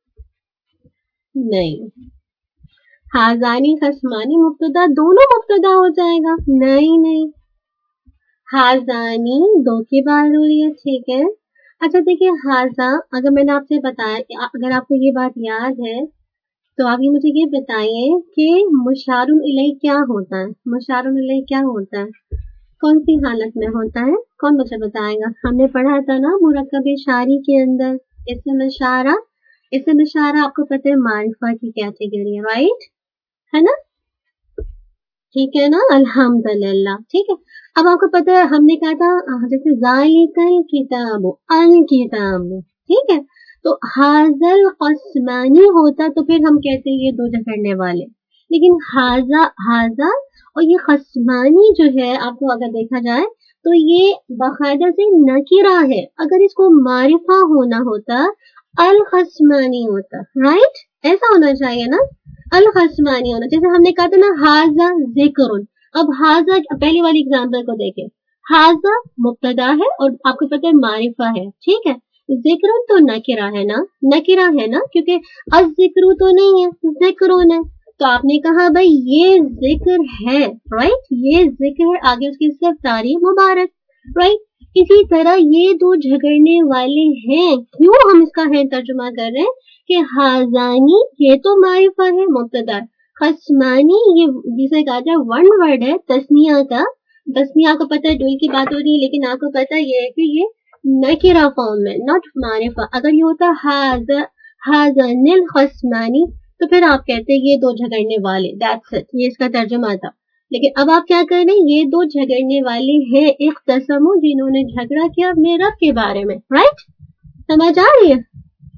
نہیں حازانی قسمانی مبتدا دونوں مبتدا ہو جائے گا. نہیں نہیں حازانی دو کی بات ہو رہی ہے. ٹھیک ہے اچھا دیکھیے حازا اگر میں نے آپ سے بتایا، اگر آپ کو یہ بات یاد ہے تو آپ یہ مجھے یہ بتائیے کہ مشار الیہ کیا ہوتا ہے؟ مشار الیہ کیا ہوتا ہے؟ کون سی حالت میں ہوتا ہے؟ کون مجھے بتائے گا؟ ہم نے پڑھا تھا نا مرکب شاری کے اندر اسم اشارہ. اسم اشارہ آپ کو پتہ ہے معرفہ کی کیٹیگری ہے رائٹ ہے نا. ٹھیک ہے نا الحمدللہ. ٹھیک ہے اب آپ کو پتہ ہے ہم نے کہا تھا جیسے ذالک الکتاب الکتاب، ٹھیک ہے تو حاضل قسمانی ہوتا تو پھر ہم کہتے ہیں یہ دو جھگڑنے والے. لیکن حاضا حاضا اور یہ قسمانی جو ہے آپ کو اگر دیکھا جائے تو یہ باقاعدہ سے نکرہ ہے. اگر اس کو معرفہ ہونا ہوتا القسمانی ہوتا رائٹ، ایسا ہونا چاہیے نا القسمانی ہونا. جیسے ہم نے کہا تھا نا حاضا ذکر. اب حاضا پہلی والی اگزامپل کو دیکھیں. حاضا مبتدا ہے اور آپ کو پتہ ہے معرفہ ہے. ٹھیک ہے ذکر تو نکرہ ہے نا، نکرہ ہے نا کیونکہ الذکر تو نہیں ہے ذکرون ہے. تو آپ نے کہا بھائی یہ ذکر ہے رائٹ، یہ ذکر ہے آگے اس کی صرف تعریف مبارک رائٹ. اسی طرح یہ دو جھگڑنے والے ہیں. کیوں ہم اس کا ہے ترجمہ کر رہے ہیں کہ حازانی یہ تو معرفہ ہے مبتدا، قسمانی یہ جسے کہا جائے ون ورڈ ہے تسنیہ کا. تسنیہ کو پتہ ہے ڈوئی کی بات ہو رہی ہے لیکن آپ کو پتہ یہ ہے کہ یہ نکرہ فارم میں ناٹ معرفہ. اگر یہ ہوتا حاض حازن القسمانی تو پھر آپ کہتے ہیں یہ دو جھگڑنے والے. دیٹس اٹ، یہ اس کا ترجمہ تھا. لیکن اب آپ کیا کر رہے ہیں؟ یہ دو جھگڑنے والے ہیں اختصموا جنہوں نے جھگڑا کیا اپنے رب کے بارے میں رائٹ. سمجھ آ رہی ہے؟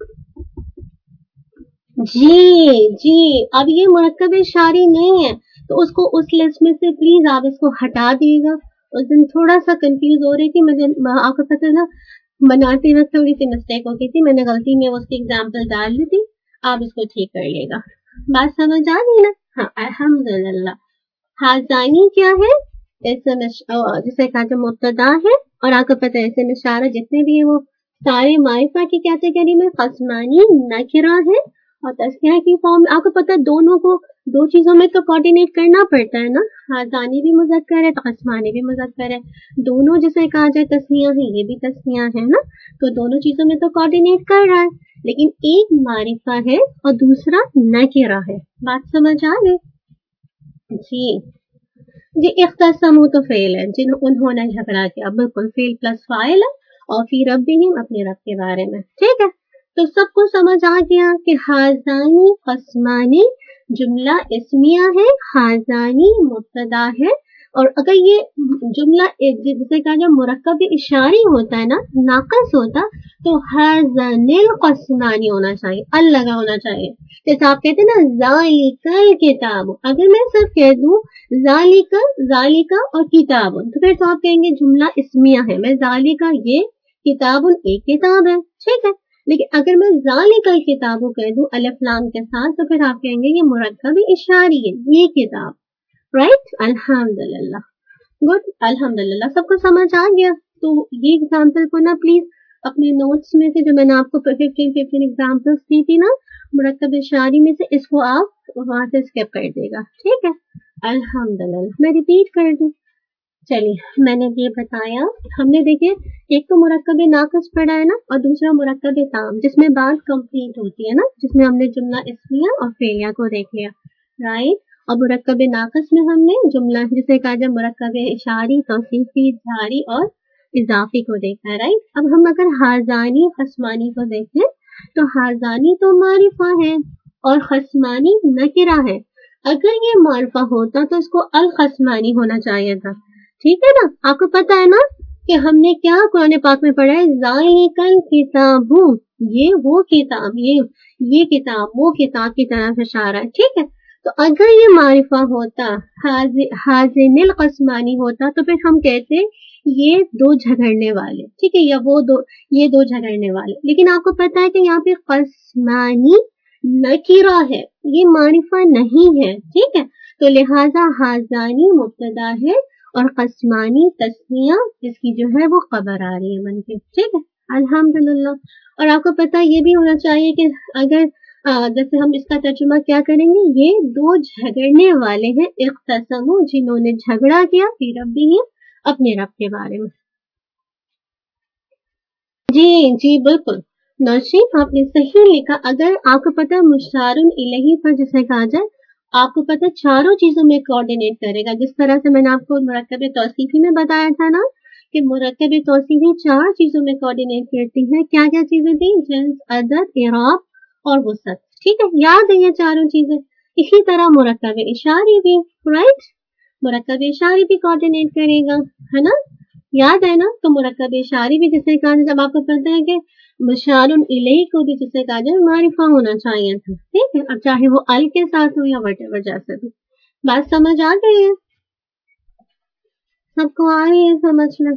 جی جی اب یہ مرکب شاری نہیں ہے تو اس کو اس لسٹ میں سے پلیز آپ اس کو ہٹا دیے گا. اس دن تھوڑا سا کنفیوز ہو رہی تھی مجھے، آپ کو پتہ نا بناتے وقت تھوڑی سی مسٹیک ہو گئی تھی، میں نے غلطی میں اس کی ایگزامپل ڈال دی تھی. آپ اس کو ٹھیک کر لیے گا. بات سمجھ آ گئی نا؟ ہاں الحمدللہ. حازانی کیا ہے؟ اسم جسے کہا جائے مبتدا ہے اور آپ کو پتہ ہے اسم اشارہ جتنے بھی ہیں وہ سارے معرفہ کی کیٹیگری میں. قسمانی نکرہ ہے اور تسنیہ کی فارم. آپ کو پتہ ہے دونوں کو دو چیزوں میں تو کوآرڈینیٹ کرنا پڑتا ہے نا. حازانی بھی مذکر ہے تو قسمانی بھی مذکر ہے. دونوں جسے کہا جائے تسنیہ ہے یہ بھی تسنیہ ہے نا، تو دونوں چیزوں میں تو کوآرڈینیٹ کر رہا ہے. لیکن ایک معرفہ ہے اور دوسرا نکرہ ہے. بات سمجھ آ گئی؟ جی جی اختصموا تو فعل ہے، جن انہوں نے جھگڑا کیا. بالکل فعل پلس فاعل ہے اور فی ربہم اپنے رب کے بارے میں. ٹھیک ہے تو سب کو سمجھ آ گیا کہ حاضانی قسمانی جملہ اسمیہ ہے، حاضانی مبتدا ہے، اور اگر یہ جملہ جسے کہا جائے مرکب اشاری ہوتا ہے نا، ناقص ہوتا تو حاضن القسمانی ہونا چاہیے، ال لگا ہونا چاہیے. جیسے آپ کہتے ہیں نا ذالک الکتاب، اگر میں صرف کہہ دوں ذالک ذالک اور کتاب تو پھر تو آپ کہیں گے جملہ اسمیہ ہے، میں ذالک یہ کتاب ایک کتاب ہے، ٹھیک ہے. لیکن اگر میں ذالک الکتاب کہہ دوں الف لام کے ساتھ تو پھر آپ کہیں گے یہ مرکب اشاری ہے، یہ کتاب. Right right? الحمدللہ گڈ، الحمدللہ سب کو سمجھ آ گیا. تو یہ ایگزامپل کو نا پلیز اپنے نوٹس میں سے جو میں نے آپ کو ففٹین ففٹین ایگزامپلس دی تھی نا مرکب اشاری میں سے، اس کو آپ وہاں سے اسکپ کر دے گا، ٹھیک ہے. الحمدللہ میں ریپیٹ کر دوں. چلیے میں نے یہ بتایا، ہم نے دیکھے ایک تو مرکب ناقص پڑھا ہے نا، اور دوسرا مرکب تام جس میں بات کمپلیٹ ہوتی ہے نا، جس میں ہم نے جملہ اسمیہ اور فعلیہ کو دیکھ لیا، رائٹ. اور مرکب ناقص میں ہم نے جملہ جسے کہا جائے مرکب اشاری، توصیفی، جاری اور اضافی کو دیکھا ہے، رائٹ. اب ہم اگر حاضانی خصمانی کو دیکھیں تو حاضانی تو معرفہ ہے اور خصمانی نکرہ ہے. اگر یہ معرفہ ہوتا تو اس کو الخصمانی ہونا چاہیے تھا، ٹھیک ہے نا. آپ کو پتا ہے نا کہ ہم نے کیا قرآن پاک میں پڑھا ہے، ذالک الکتاب، یہ وہ کتاب، یہ یہ کتاب وہ کتاب کی طرف اشارہ ہے، ٹھیک ہے. تو اگر یہ معرفہ ہوتا، حاضن القسمانی ہوتا تو پھر ہم کہتے یہ دو جھگڑنے والے، ٹھیک ہے، یا وہ دو یہ دو جھگڑنے والے. لیکن آپ کو پتا ہے کہ یہاں پہ قسمانی نکرہ ہے، یہ معرفہ نہیں ہے، ٹھیک ہے. تو لہذا حاضانی مبتدا ہے اور قسمانی تسنیہ جس کی جو ہے وہ خبر آ رہی ہے بن کے، ٹھیک ہے. الحمدللہ. اور آپ کو پتا یہ بھی ہونا چاہیے کہ اگر جیسے ہم اس کا ترجمہ کیا کریں گے، یہ دو جھگڑنے والے ہیں، اختصموا جنہوں نے جھگڑا کیا فی ربہم اپنے رب کے بارے میں. جی جی بالکل نوشین آپ نے صحیح لکھا. اگر آپ کو پتا مشار الیہ پر جسے کہا جائے، آپ کو پتا چاروں چیزوں میں کوآرڈینیٹ کرے گا. جس طرح سے میں نے آپ کو مرکب توصیفی میں بتایا تھا نا کہ مرکب توصیفی چار چیزوں میں کوآرڈینیٹ کرتی ہے. کیا کیا چیزیں تھیں؟ جنس، عدد، اعراب اور وسعت، ٹھیک ہے. یاد ہے یہ چاروں چیزیں. اسی طرح مرکب اشاری بھی، رائٹ، مرکب اشاری بھی کوآرڈینیٹ کرے گا، ہے نا، یاد ہے نا. تو مرکب اشاری بھی جسے کہا جائے، جب آپ کو پتا ہے کہ مشار الیہ کو بھی جسے کہا جائے معرفہ ہونا چاہیے تھا، ٹھیک ہے. اب چاہے وہ ال کے ساتھ ہو یا وٹ ایور جیسے بھی. بات سمجھ آ گئی ہے سب کو؟ آ رہی ہے سمجھ میں؟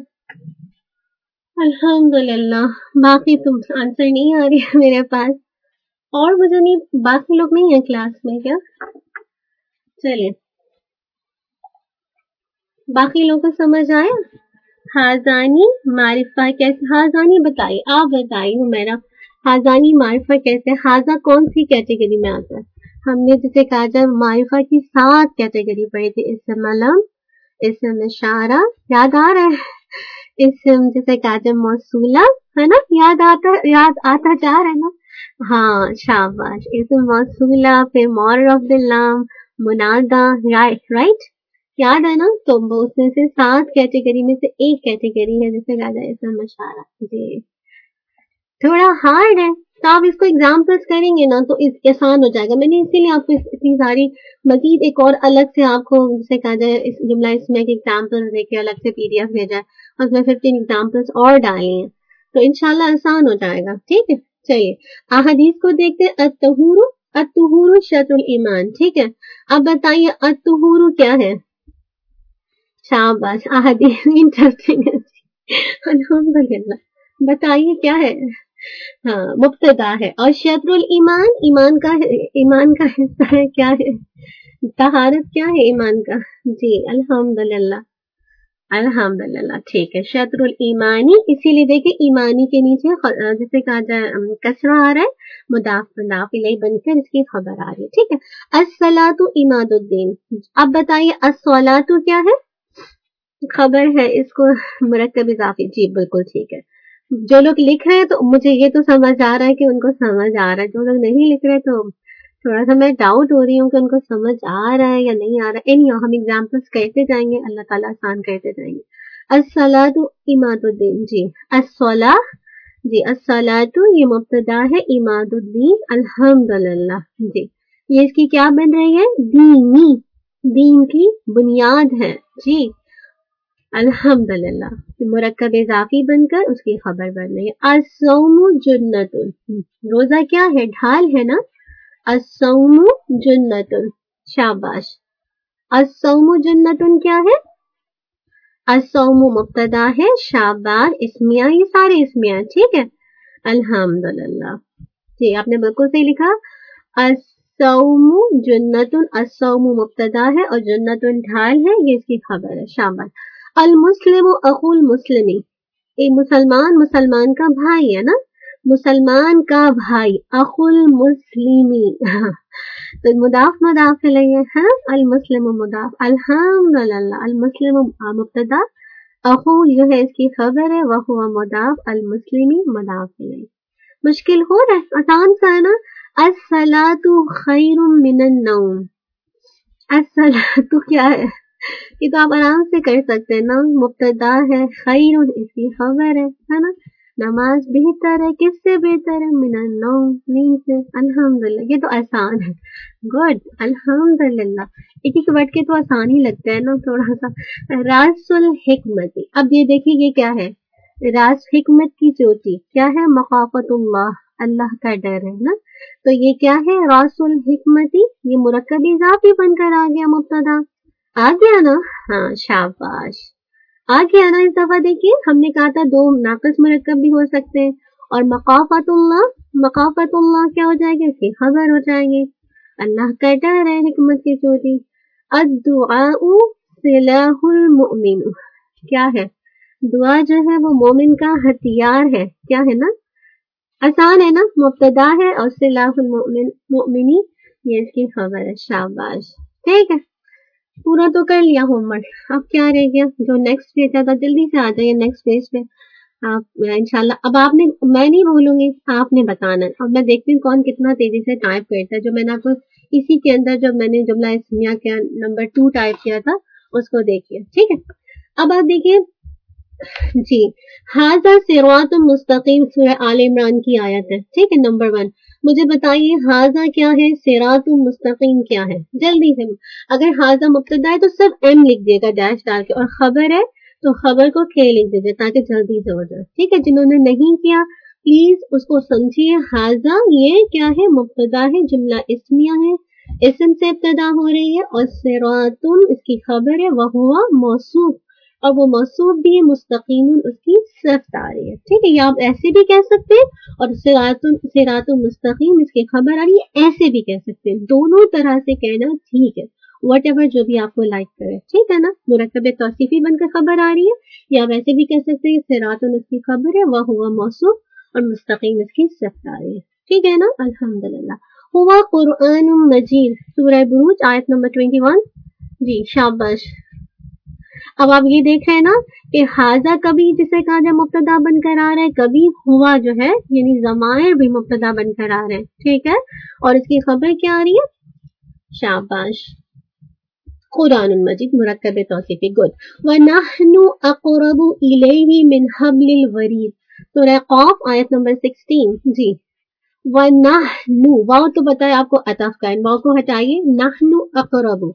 الحمدللہ. باقی تم آنسر نہیں آ رہی ہے میرے پاس، اور مجھے نہیں، باقی لوگ نہیں ہیں کلاس میں کیا؟ چلیے باقی لوگوں کو سمجھ آیا؟ حاضانی معرفہ کیسے؟ حاضانی بتائیے، آپ بتائیے ہمیرا، حاضانی معرفہ کیسے؟ حاضہ کون سی کیٹیگری میں آتا ہے؟ ہم نے جسے کہا جائے معرفہ کی سات کیٹیگری پڑھی تھی. اسم علم، اسم اشارہ، یاد آ رہا ہے؟ اسم جسے کہا جائے موصولہ، ہے نا، یاد آتا یاد آتا جا رہا ہے نا؟ ہاں شاباش. اسم موصولہ، پھر معرف باللام، منادہ، رائٹ، یاد ہے نا؟ تو اس میں سے سات کیٹیگری میں سے ایک کیٹیگری ہے جسے کہا جائے اسم اشارہ. جی تھوڑا ہارڈ ہے، تو آپ اس کو ایگزامپلس کریں گے نا تو آسان ہو جائے گا. میں نے اسی لیے آپ کو اتنی ساری مزید ایک اور الگ سے آپ کو جسے کہا جائے اس جملہ اس میں ایگزامپل دے کے الگ سے پی ڈی ایف بھیجا ہے، اور اس میں ففٹین ایگزامپلس اور ڈالے ہیں، تو انشاءاللہ آسان ہو جائے گا، ٹھیک ہے. چلیے احادیث کو دیکھتے ہیں. الطہور الطہور شطر الایمان، ٹھیک ہے. اب بتائیے الطہور کیا ہے؟ شاباش، احادیث انٹرسٹنگ ہے. الحمدللہ بتائیے کیا ہے؟ ہاں مبتدا ہے. اور شطر الایمان ایمان کا ایمان کا حصہ ہے، کیا ہے؟ طہارت کیا ہے ایمان کا؟ جی الحمدللہ الحمدللہ ٹھیک ہے. شطر الایمانی، اسی لیے دیکھیں ایمانی کے نیچے جسے کہا جائے کسرہ آ رہا ہے، مضاف مضاف الیہ بن کر اس کی خبر آ رہی ہے، ٹھیک ہے. الصلاۃ عماد الدین. اب بتائیے الصلاۃ کیا ہے؟ خبر ہے، اس کو مرکب اضافی. جی بالکل ٹھیک ہے. جو لوگ لکھ رہے ہیں تو مجھے یہ تو سمجھ آ رہا ہے کہ ان کو سمجھ آ رہا ہے. جو لوگ نہیں لکھ رہے تو تھوڑا سا میں ڈاؤٹ ہو رہی ہوں کہ ان کو سمجھ آ رہا ہے یا نہیں آ رہا ہے. اینی ہم ایگزامپلس کہتے جائیں گے، اللہ تعالیٰ آسان کرتے جائیں گے. الصلاۃ عماد الدین. جی الصلاۃ جی الصلاۃ یہ مبتدا ہے، عماد الدین الحمدللہ، جی یہ اس کی کیا بن رہی ہے؟ دینی، دین کی بنیاد ہے، جی الحمدللہ مرکب اضافی بن کر اس کی خبر بن رہی ہے۔ الصوم جنت، روزہ کیا ہے؟ ڈھال ہے نا، الصوم جنت، شاباش۔ الصوم جنت کیا ہے؟ الصوم مبتدا ہے، شاباش اسمیہ، یہ سارے اسمیہ، ٹھیک ہے الحمدللہ، جی آپ نے بالکل صحیح لکھا۔ الصوم جنت، الصوم مبتدا ہے اور جنت ڈھال ہے، یہ اس کی خبر ہے، شاباش۔ المسلم اخو المسلمی، یہ مسلمان مسلمان کا بھائی ہے نا، مسلمان کا بھائی، اخو المسلمی تو مضاف مضاف الیہ ہے، المسلم مضاف، الحمدللہ المسلم مبتدا، اخو جو ہے اس کی خبر ہے، وہو مضاف، المسلمی مضاف الیہ۔ مشکل ہو رہا ہے؟ آسان سا ہے نا۔ الصلاۃ خیر من النوم، الصلاۃ کیا ہے؟ یہ تو آپ آرام سے کر سکتے ہیں نا، مبتدا ہے، خیر اس کی خبر ہے ہے نا، نماز بہتر ہے، کس سے بہتر ہے؟ من النوم، نیند سے، الحمدللہ، یہ تو آسان ہے، گڈ الحمدللہ، ایک ایک ورڈ کے تو آسان ہی لگتا ہے نا تھوڑا سا۔ راس الحکمت، اب یہ دیکھیے یہ کیا ہے؟ راس حکمت کی چوٹی کیا ہے؟ مخافت اللہ، اللہ کا ڈر ہے نا، تو یہ کیا ہے؟ راس الحکمتی، یہ مرکب اضافی بن کر آ گیا مبتدا، آ گیا نا، ہاں شاباش، آ گیا نا۔ اس دفعہ دیکھیے ہم نے کہا تھا دو ناقص مرکب بھی ہو سکتے ہیں، اور مخافت اللہ، مخافت اللہ کیا ہو جائے گی؟ اس کی خبر ہو جائے گی، اللہ کا ڈر ہے، حکمت کی چوٹی۔ الدعاء سلاح المؤمن، کیا ہے؟ دعا جو ہے وہ مومن کا ہتھیار ہے، کیا ہے نا، آسان ہے نا، مبتدا ہے اور سلاح المؤمن مؤمنی یہ اس کی خبر ہے، شاباش، ٹھیک ہے پورا تو کر لیا ہوم ورک، اب کیا رہ گیا؟ جو نیکسٹ پیج تھا جلدی سے آ جائیے نیکسٹ پیج پہ آپ انشاءاللہ۔ اب آپ نے، میں نہیں بولوں گی، آپ نے بتانا ہے، اب میں دیکھتی ہوں کون کتنا تیزی سے ٹائپ کرتا ہے، جو میں نے آپ کو اسی کے اندر جب میں نے جملہ اسمیہ کا نمبر ٹو ٹائپ کیا تھا اس کو دیکھیے، ٹھیک ہے۔ اب آپ دیکھیے جی، ھذا صراط مستقیم، سورہ آل عمران کی آیت ہے، ٹھیک ہے نمبر ون، مجھے بتائیے ھذا کیا ہے، صراط مستقیم کیا ہے؟ جلدی سے، اگر ھذا مبتدا ہے تو صرف ایم لکھ دیے گا ڈیش ڈال کے، اور خبر ہے تو خبر کو کے لکھ دیجیے تاکہ جلدی سے ہو جائے، ٹھیک ہے۔ جنہوں نے نہیں کیا پلیز اس کو سمجھیے، ھذا یہ کیا ہے؟ مبتدا ہے، جملہ اسمیہ ہے، اسم سے ابتدا ہو رہی ہے، اور صراط اس کی خبر ہے، وہو موصوف، اور وہ موصوف بھی ہے، مستقیم اس کی صفت آ رہی ہے، ٹھیک ہے، یا آپ ایسے بھی کہہ سکتے ہیں، اور صراط صراط مستقیم اس کی خبر آ رہی ہے، ایسے بھی کہہ سکتے ہیں، دونوں طرح سے کہنا ٹھیک ہے، واٹ ایور جو بھی آپ کو لائک کرے، ٹھیک ہے نا، مرکب توصیفی بن کر خبر آ رہی ہے، یا ویسے بھی کہہ سکتے ہیں صراط اس کی خبر ہے، وہ ہوا موصوف اور مستقیم اس کی صفت آ رہی ہے، ٹھیک ہے نا الحمدللہ۔ ہوا قرآن مجید، سورہ بروج آیت نمبر اکیس، جی شاباش۔ اب آپ یہ دیکھ رہے ہیں نا کہ ھذا کبھی جسے کہا جائے مبتدا بن کر آ رہا ہے، کبھی ہوا جو ہے یعنی ضمائر بھی مبتدا بن کر آ رہے ہیں، ٹھیک ہے، اور اس کی خبر کیا آ رہی ہے؟ شاباش، قرآن مجید مرکب توصیفی، گڈ۔ وَنَحْنُ أَقْرَبُ إِلَيْهِ مِنْ حَبْلِ الْوَرِيدِ، سورہ قاف آیت نمبر سولہ، جی وَنَحْنُ، واو تو بتائے آپ کو عطف کا ہے، واو کو ہٹائیے، نحن اقرب،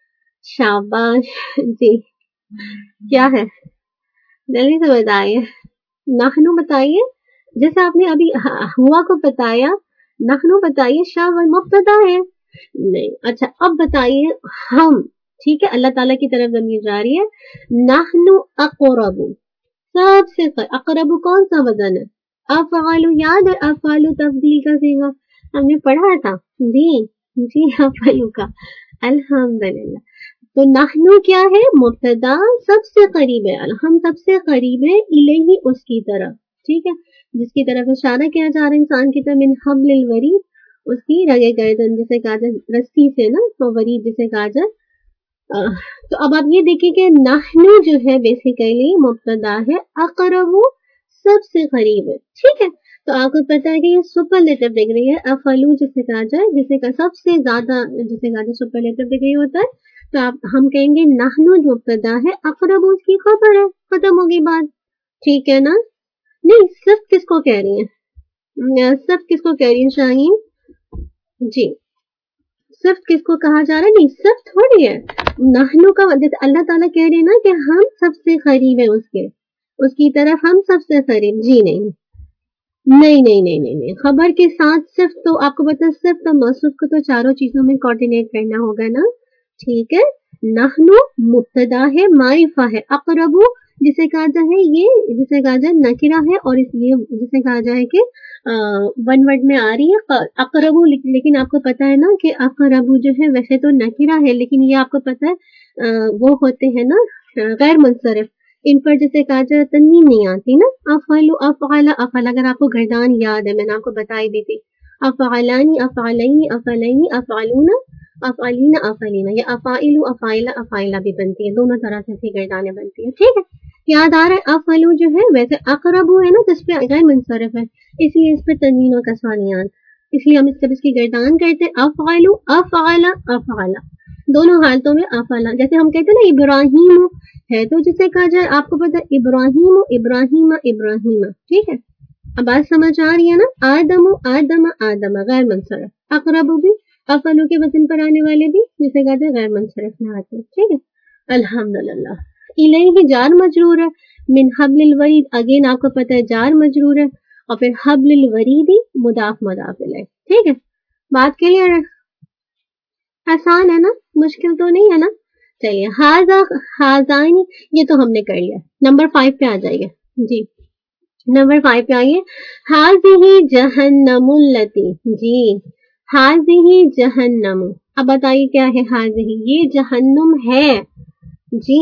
شاباش، جی کیا ہے؟ جلدی سے بتائیے، نحنو بتائیے، جیسے آپ نے ابھی ہوا کو بتایا، نحنو بتائیے، شاباش مبتدا ہے، نہیں اچھا اب بتائیے ہم، ٹھیک ہے، اللہ تعالیٰ کی طرف ضمیر جا رہی ہے، نحن اقرب، سب سے اقرب کون سا وزن ہے؟ افعال، یاد ہے افعال تفضیل کا صیغہ ہم نے پڑھا تھا، جی جی افعال کا، الحمدللہ۔ تو نحنو کیا ہے؟ مبتدا، سب سے قریب ہے، ہم سب سے قریب ہے، الیہ اس کی طرف، ٹھیک ہے، جس کی طرف اشارہ کیا جا رہا ہے انسان کی طرف، من حبل الورید، اس کی رگے گردن جسے کہا جائے، رسی سے نا، تو ورید جسے کہا جائے۔ تو اب آپ یہ دیکھیں کہ نحنو جو ہے بیسیکلی مبتدا ہے، اقرب سب سے قریب ہے، ٹھیک ہے، تو آپ کو پتا ہے کہ یہ سپرلیٹو ڈگری ہے، افعلو جسے کہا جائے، جسے کا سب سے زیادہ جسے کہا جائے سپرلیٹو ڈگری ہوتا ہے، تو آپ ہم کہیں گے نحنو جو مبتدا ہے، اقرب اس کی خبر ہے، ختم ہوگی بات، ٹھیک ہے نا نہیں صرف کس کو کہہ رہی ہیں, صرف کس کو کہہ رہی ہیں شاہین جی, صرف کس کو کہا جا رہا ہے؟ نہیں صرف تھوڑی ہے, نحنو کا جیسے اللہ تعالیٰ کہہ رہے ہیں نا کہ ہم سب سے قریب ہیں اس کے, اس کی طرف ہم سب سے قریب, جی نہیں نہیں نہیں نہیں نہیں نہیں خبر کے ساتھ صرف, تو آپ کو پتا صرف تو موصوف کو تو چاروں چیزوں میں کوآرڈینیٹ کرنا ہوگا نا, ٹھیک ہے. نحنو مبتدا ہے, معرفہ ہے, اقربو جسے کہا جائے یہ جسے کہا جائے نکرہ ہے, اور اس لیے جسے کہا جائے کہ ون ورڈ میں آ رہی ہے اقربو, لیکن آپ کو پتا ہے نا کہ اقربو جو ہے ویسے تو نکرہ ہے, لیکن یہ آپ کو پتا ہے وہ ہوتے ہیں نا غیر منصرف, ان پر جیسے کہا جائے تنوین نہیں آتی نا. افعلو افعل افعل, اگر آپ کو گردان یاد ہے میں نے آپ کو بتائی دی تھی, افعلانی افعلینی افعلینی افعلون افعلین افعلینا, یا افعلو افعل افعلہ بھی بنتی ہے, دونوں طرح سے کی گردانیں بنتی ہیں, ٹھیک ہے. یاد آ رہا ہے افعلو جو ہے ویسے اقربو ہے نا جس پہ غیر منصرف ہے, اس لیے اس پہ تنوین و کسرہ نہیں آتا, اس لیے ہم اس جب اس کی گردان کرتے افعلو افعل افعل, دونوں حالتوں میں افعل. جیسے ہم کہتے ہیں نا ابراہیم ہے, تو جسے کہا جائے آپ کو پتا ابراہیم ابراہیم ابراہیم, ٹھیک ہے. اب بات سمجھ آ رہی ہے نا. آدم آدم آدم غیر منصرف, اقرب بھی افعلو کے وزن پر آنے والے بھی جسے کہا جائے غیر منصرف میں آتے ہیں, ٹھیک ہے. الحمدللہ. الیہ جار مجرور ہے, من حبل الورید اگین آپ کو پتا ہے جار مجرور ہے, اور پھر حبل الوریدی مضاف مضاف الیہ, ٹھیک ہے. بات کلیئر ہے, آسان ہے نا, مشکل تو نہیں ہے نا. چلیے ہاذا ہاذانی یہ تو ہم نے کر لیا, نمبر فائیو پہ آ جائیے جی, نمبر فائیو پہ آئیے. ہاذہ جہنم التی, جی ہاذہ جہنم, اب بتائیے کیا ہے ہاذہ, یہ جہنم ہے جی,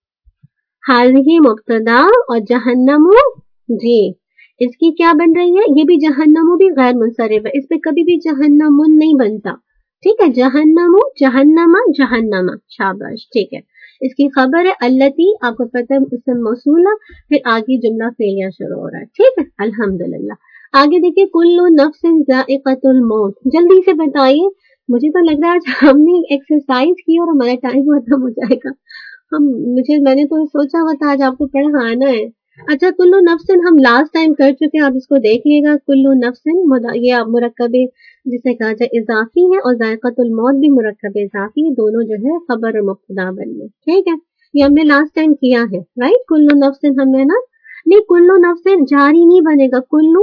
ہاذہ مبتدا اور جہنم جی, اس کی کیا بن رہی ہے, یہ بھی جہنم بھی غیر منصرف ہے, اس پہ کبھی بھی جہنم نہیں بنتا, ٹھیک ہے. جہنم جہنم جہنم, شاباش, ٹھیک ہے. اس کی خبر ہے التی, آپ کو پتہ ہے اسم موصول ہے, پھر آگے جملہ فعلیہ شروع ہو رہا ہے, ٹھیک ہے. الحمدللہ. آگے دیکھیے کل نفس ذائقۃ الموت, جلدی سے بتائیے, مجھے تو لگ رہا ہے آج ہم نے ایکسرسائز کی اور ہمارا ٹائم ختم ہو جائے گا. ہم مجھے میں نے تو سوچا ہوا تھا آج آپ کو پڑھانا ہے. اچھا کلو نفسن ہم لاسٹ ٹائم کر چکے ہیں, آپ اس کو دیکھ لیے گا. کلو نفسن یہ مرکب جسے کہا جائے اضافی ہے, اور ذائقۃ الموت بھی مرکب اضافی ہے, دونوں جو ہے خبر اور مبتدا بن گئے, ٹھیک ہے. یہ ہم نے لاسٹ ٹائم کیا ہے, رائٹ. کلو نفسن ہم نے نا, نہیں کلو نفسن جاری نہیں بنے گا, کلو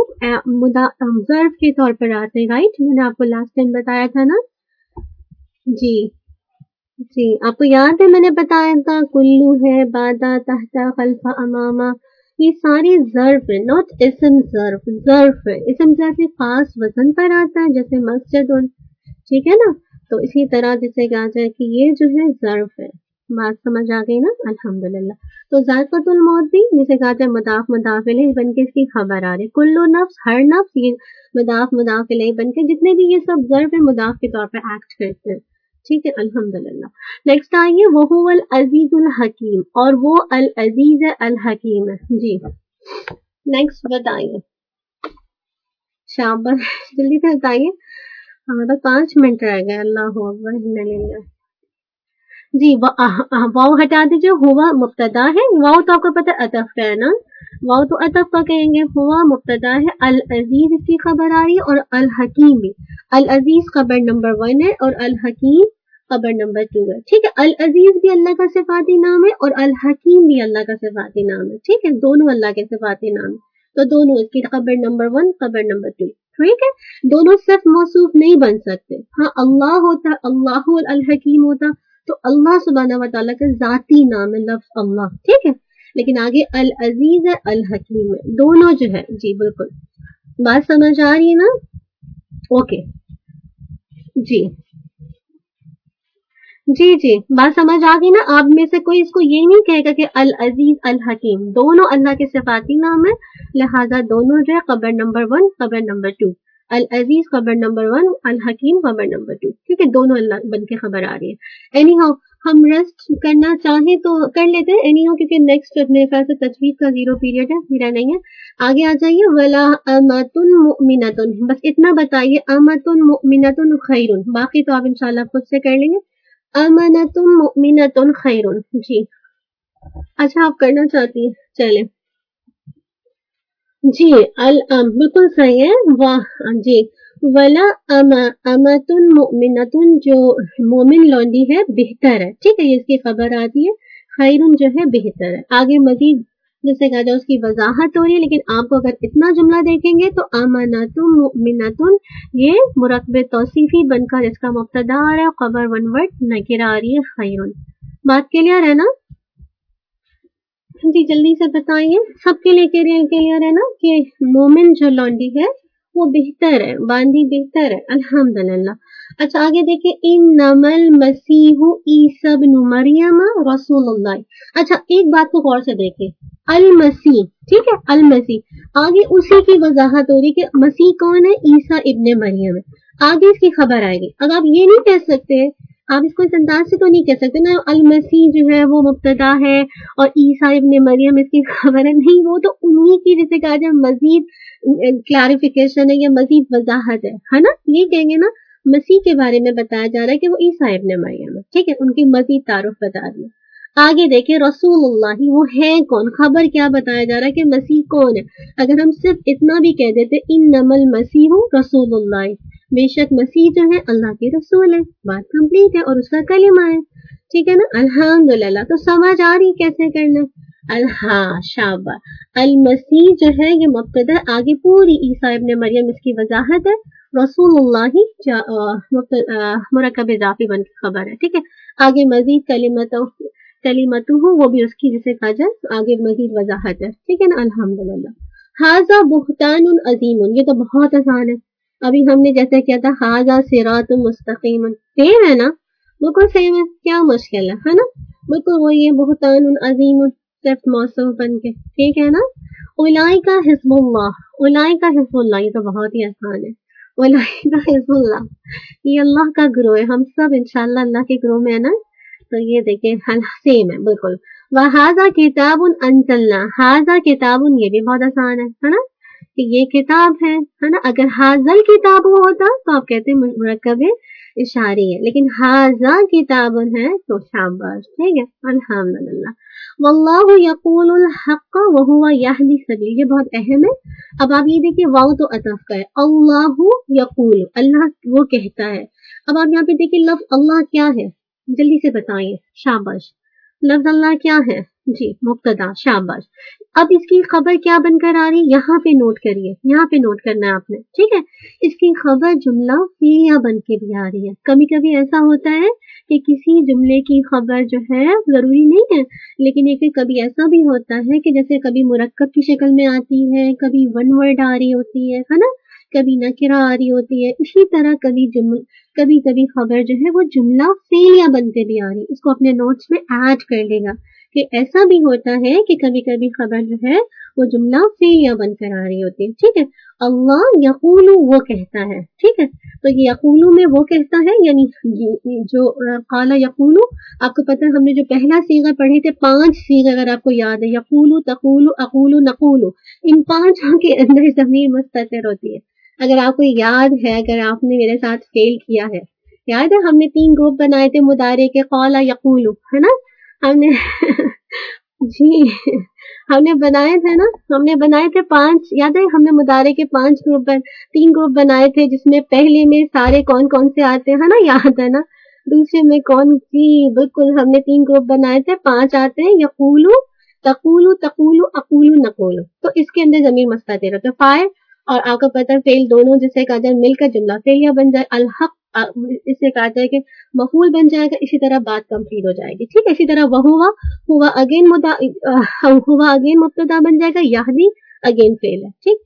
ظرف کے طور پر آتے ہیں, رائٹ. میں نے آپ کو لاسٹ ٹائم بتایا تھا نا جی جی, آپ کو یاد ہے میں نے بتایا تھا کلو ہے, بادا تحتا خلفا اماما, یہ ساری ظرف ہے, ناٹ اسم ظرف, ظرف ہے. اسم ظرف خاص وزن پر آتا ہے جیسے مسجد, ٹھیک ہے نا. تو اسی طرح جسے کہا جائے کہ یہ جو ہے ظرف ہے. بات سمجھ آ گئی نا, الحمدللہ. تو ذائقۃ الموت بھی جسے کہا جائے مضاف مضاف الیہ بن کے اس کی خبر آ رہی ہے. کلو نفس ہر نفس, یہ مضاف مضاف الیہ بن کے, جتنے بھی یہ سب ظرف مضاف کے طور پر ایکٹ کرتے ہیں, ٹھیک ہے. الحمدللہ. نیکسٹ آئیے وہو العزیز الحکیم, اور وہ العزیز الحکیم ہے جی. نیکسٹ بتائیے, شاباش, جلدی سے بتائیے, ہمارا پانچ منٹ رہ گئے. اللہ اکبر جی. واؤ ہٹا دیجیے, ہوا مبتدا ہے, واؤ تو آپ کو پتا عطف کا ہے نا, واؤ تو عطف کا کہیں گے, ہوا مبتدا ہے, العزیز اس کی خبر آ رہی ہے, اور الحکیم بھی. العزیز خبر نمبر ون ہے اور الحکیم خبر نمبر ٹو ہے, ٹھیک ہے. العزیز بھی اللہ کا صفاتی نام ہے اور الحکیم بھی اللہ کا صفاتی نام ہے, ٹھیک ہے. دونوں اللہ کے صفاتی نام ہے, تو دونوں اس کی خبر نمبر ون خبر نمبر ٹو, ٹھیک ہے. دونوں صرف موصوف نہیں بن سکتے. ہاں اللہ ہوتا, اللہ الحکیم ہوتا تو اللہ سبحانہ و تعالیٰ کا ذاتی نام ہے لفظ اللہ, ٹھیک ہے. لیکن آگے العزیز ہے الحکیم ہے, دونوں جو ہے جی. بالکل بات سمجھ آ رہی ہے نا, اوکے جی جی جی. بات سمجھ آ گئی نا. آپ میں سے کوئی اس کو یہ نہیں کہے گا کہ العزیز الحکیم, دونوں اللہ کے صفاتی نام ہے, لہذا دونوں جو ہے خبر نمبر ون خبر نمبر ٹو, العزیز خبر نمبر ون, الحکیم خبر نمبر ٹو, ٹھیک ہے. دونوں اللہ بن کے خبر آ رہی ہے. اینی ہاؤ ہم ریسٹ کرنا چاہیں تو کر لیتے ہیں, اینی ہاؤ کیونکہ نیکسٹ میرے خیال سے تجوید کا زیرو پیریڈ ہے, میرا نہیں ہے. آگے آ جائیے. ولا امۃ مؤمنۃ, بس اتنا بتائیے, امۃ مؤمنۃ خیر, باقی تو آپ انشاءاللہ خود سے کر لیں گے. امنۃ مؤمنۃ خیر جی. اچھا آپ کرنا چاہتی ہیں, چلیں جی ال بالکل صحیح ہے. واہ جی ولا اما امتن مؤمنتن جو مومن لونڈی ہے بہتر ہے. ٹھیک ہے، یہ اس کی خبر آتی ہے. خیرن جو ہے بہتر ہے. آگے مزید جیسے کہا جائے اس کی وضاحت ہو رہی ہے، لیکن آپ کو اگر اتنا جملہ دیکھیں گے تو امانتن مؤمنتن یہ مرکب توصیفی بن کر اس کا مبتدا آ رہا ہے، خبر ون ورڈ نکرہ آ رہی ہے خیرن. بات کلیئر ہے نا؟ جی جلدی سے بتائیے، سب کے لیے کلیئر ہے نا کہ مومن جو لونڈی ہے وہ بہتر ہے، باندی بہتر ہے. الحمدللہ. اچھا آگے دیکھیں، انما المسیح عیسی ابن مریم رسول اللہ. اچھا ایک بات کو غور سے دیکھیں، المسیح، ٹھیک ہے، المسیح آگے اسی کی وضاحت ہو رہی کہ مسیح کون ہے؟ عیسی ابن مریم ہے. آگے اس کی خبر آئے گی. اب آپ یہ نہیں کہہ سکتے، آپ اس کو اس انداز سے تو نہیں کہہ سکتے نا المسیح جو ہے وہ مبتدا ہے اور عیسیٰ ابن مریم اس کی خبر ہے. نہیں، وہ تو انہی کی جیسے کہا جائے مزید کلیریفیکیشن ہے یا مزید وضاحت ہے ہے نا. یہ کہیں گے نا مسیح کے بارے میں بتایا جا رہا ہے کہ وہ عیسیٰ ابن مریم ہے. ٹھیک ہے، ان کی مزید تعارف بتا دیا. آگے دیکھیں رسول اللہ وہ ہے کون، خبر کیا بتایا جا رہا ہے کہ مسیح کون ہے. اگر ہم صرف اتنا بھی کہہ دیتے انما المسیح رسول اللہ، بے شک مسیح جو ہے اللہ کے رسول ہے، بات کمپلیٹ ہے اور اس کا کلمہ ہے. ٹھیک ہے نا. الحمدللہ. تو سمجھ آ رہی کیسے کرنا. الہاں شابہ. المسیح جو ہے یہ مبتدا، آگے پوری عیسیٰ ابن مریم اس کی وضاحت ہے. رسول اللہ مرکب اضافی بن کی خبر ہے. ٹھیک ہے، آگے مزید کلمت کلمت ہو وہ بھی اس کی جسے کہا جائے آگے مزید وضاحت ہے. ٹھیک ہے نا. الحمدللہ. ھذا بہتان عظیم، یہ تو بہت آسان ہے. ابھی ہم نے جیسے کیا تھا ھذا صراط مستقیم، سیم ہے نا، بالکل سیم ہے. کیا مشکل ہے ہے نا. بالکل وہی ہے، بہتان عظیم صرف موصوف بن کے. ٹھیک ہے نا. اولئک حزب اللہ، اولئک حزب اللہ، یہ تو بہت ہی آسان ہے. اولئک حزب اللہ، یہ اللہ کا گروہ ہے. ہم سب انشاءاللہ اللہ کے گروہ میں ہے نا. تو یہ دیکھیں سیم ہے بالکل. وَهَذَا كِتَابٌ أَنزَلْنَا، هَذَا كِتَابٌ یہ بھی بہت آسان ہے ہے نا، کہ یہ کتاب ہے ہے نا. اگر حاضل کتاب ہوتا تو آپ کہتے ہیں مرکب اشاری ہے، لیکن حاضا کتاب ہے تو شاباش. ٹھیک ہے. الحمدللہ. واللہ یقول الحق وہو یہدی السبیل، یہ بہت اہم ہے. اب آپ یہ دیکھیے واو تو عطف کا ہے، اللہ یقول، اللہ وہ کہتا ہے. اب آپ یہاں پہ دیکھیے لفظ اللہ کیا ہے، جلدی سے بتائیے. شاباش. لفظ اللہ کیا ہے؟ جی مبتدا. شاباش. اب اس کی خبر کیا بن کر آ رہی ہے، یہاں پہ نوٹ کریے، یہاں پہ نوٹ کرنا ہے آپ نے. ٹھیک ہے. اس کی خبر جملہ فعلیہ بن کے بھی آ رہی ہے. کبھی کبھی ایسا ہوتا ہے کہ کسی جملے کی خبر جو ہے ضروری نہیں ہے، لیکن ایک کبھی ایسا بھی ہوتا ہے کہ جیسے کبھی مرکب کی شکل میں آتی ہے، کبھی ون ورڈ آ رہی ہوتی ہے ہے نا، کبھی نکرہ آ رہی ہوتی ہے. اسی طرح کبھی جمل کبھی کبھی خبر جو ہے وہ جملہ فعلیہ بنتے بھی آ رہی ہے. اس کو اپنے نوٹس میں ایڈ کر لے گا کہ ایسا بھی ہوتا ہے کہ کبھی کبھی خبر جو ہے وہ جملہ فعلیہ بن کر آ رہی ہوتی ہے. ٹھیک ہے. اللہ یقول وہ کہتا ہے. ٹھیک ہے. تو یہ یقول میں وہ کہتا ہے، یعنی جو قال یقول، آپ کو پتہ ہم نے جو پہلا صیغہ پڑھے تھے، پانچ صیغے اگر آپ کو یاد ہے، یقول، تقول، اقول، نقول، ان پانچوں کے اندر ضمیر مستتر ہوتی ہے. اگر آپ کو یاد ہے، اگر آپ نے میرے ساتھ فیل کیا ہے، یاد ہے ہم نے تین گروپ بنائے تھے مضارع کے، قال یقول ہے نا، ہم نے جی ہم نے بنائے تھے نا، ہم نے بنائے تھے پانچ، یاد ہے ہم نے مضارع کے پانچ گروپ تین گروپ بنائے تھے، جس میں پہلے میں سارے کون کون سے آتے ہیں نا، یاد ہے نا. دوسرے میں کون، جی بالکل ہم نے تین گروپ بنائے تھے، پانچ آتے ہیں، یقول، تقول، تقول، اقول، نقول. تو اس کے اندر ضمیر مستتر ہے. تو فاعل اور آپ کو پتہ فعل دونوں جسے کہا جائے مل کر جملہ فعلیہ بن جائے. الحق اسے کہا جائے کہ مفعول بن جائے گا. اسی طرح بات کمپلیٹ ہو جائے گی. ٹھیک ہے. اسی طرح وہ ہوا ہوا اگین مدا ہوا اگین مبتدا بن جائے گا، یہدی اگین فعل ہے. ٹھیک.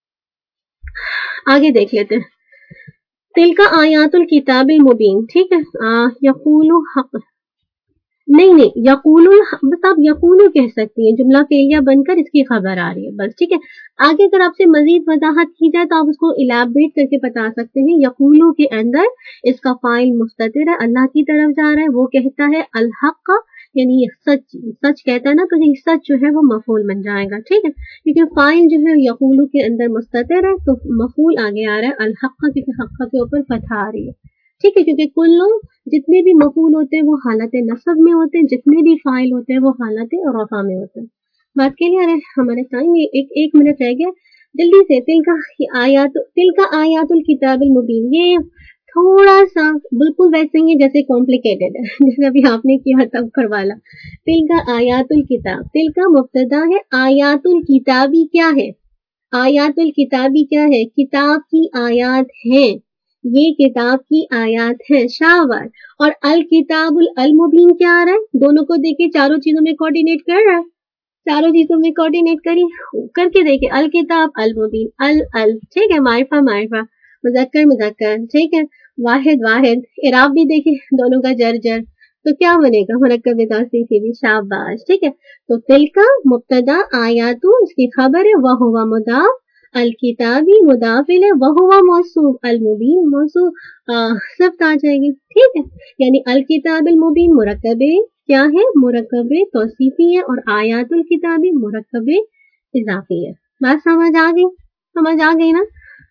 آگے دیکھ لیتے ہیں. تلک آیات الکتاب المبین. ٹھیک ہے. یقول حق نہیں نہیں یقول، بس آپ یقول کہہ سکتی ہیں، جملہ فعلیہ بن کر اس کی خبر آ رہی ہے بس. ٹھیک ہے. آگے اگر آپ سے مزید وضاحت کی جائے تو آپ اس کو الیبریٹ کر کے بتا سکتے ہیں. یقولو کے اندر اس کا فاعل مستتر ہے، اللہ کی طرف جا رہا ہے، وہ کہتا ہے الحق کا، یعنی سچ سچ کہتا ہے نا، تو یہ سچ جو ہے وہ مفعول بن جائے گا. ٹھیک ہے. کیونکہ فاعل جو ہے یقولو کے اندر مستتر ہے تو مفعول آگے آ رہا ہے الحق کا، کیونکہ حق کے اوپر فتح آ رہی ہے. ٹھیک ہے. کیونکہ کل جتنے بھی مفعول ہوتے ہیں وہ حالت نصب میں ہوتے ہیں، جتنے بھی فاعل ہوتے ہیں وہ حالت رفع میں ہوتے ہیں. بات کے لیے ہمارے ٹائم ایک ایک منٹ رہ گیا جلدی سے. تل کا آیات تل کا آیات الکتاب المبین, یہ تھوڑا سا بالکل ویسے ہی جیسے کمپلیکیٹڈ ہے جیسے ابھی آپ نے کیا تب پر والا. تل کا آیات الکتاب, تل کا مبتدا ہے, آیات الکتابی کیا ہے, آیات الکتابی کیا ہے, کتاب کی آیات ہیں, یہ کتاب کی آیات ہیں. شاور اور الکتاب المبین کیا آ رہا ہے, دونوں کو دیکھیں چاروں چیزوں میں کوآرڈینیٹ کر رہا ہے, چاروں چیزوں میں کوآرڈینیٹ کری کر کے دیکھیں. الکتاب المبین, ال ال ٹھیک ہے, معرفہ معرفہ, مذکر مذکر, ٹھیک ہے, واحد واحد. اعراب بھی دیکھیں دونوں کا جر جر, تو کیا بنے گا, مرکب توصیفی بھی, شاباش, ٹھیک ہے. تو تل کا مبتدا آیات اس کی خبر ہے, وہ ہوا مضاف, الکتابی مضاف ہے, وہ ہوا موصوف, المبین موصوف صفت آ جائے گی, ٹھیک ہے. یعنی الکتاب المبین مرکب کیا ہے, مرکب توصیفی ہے, اور آیات الکتابی مرکب اضافی ہے. بات سمجھ آ گئی, سمجھ آ گئی نا,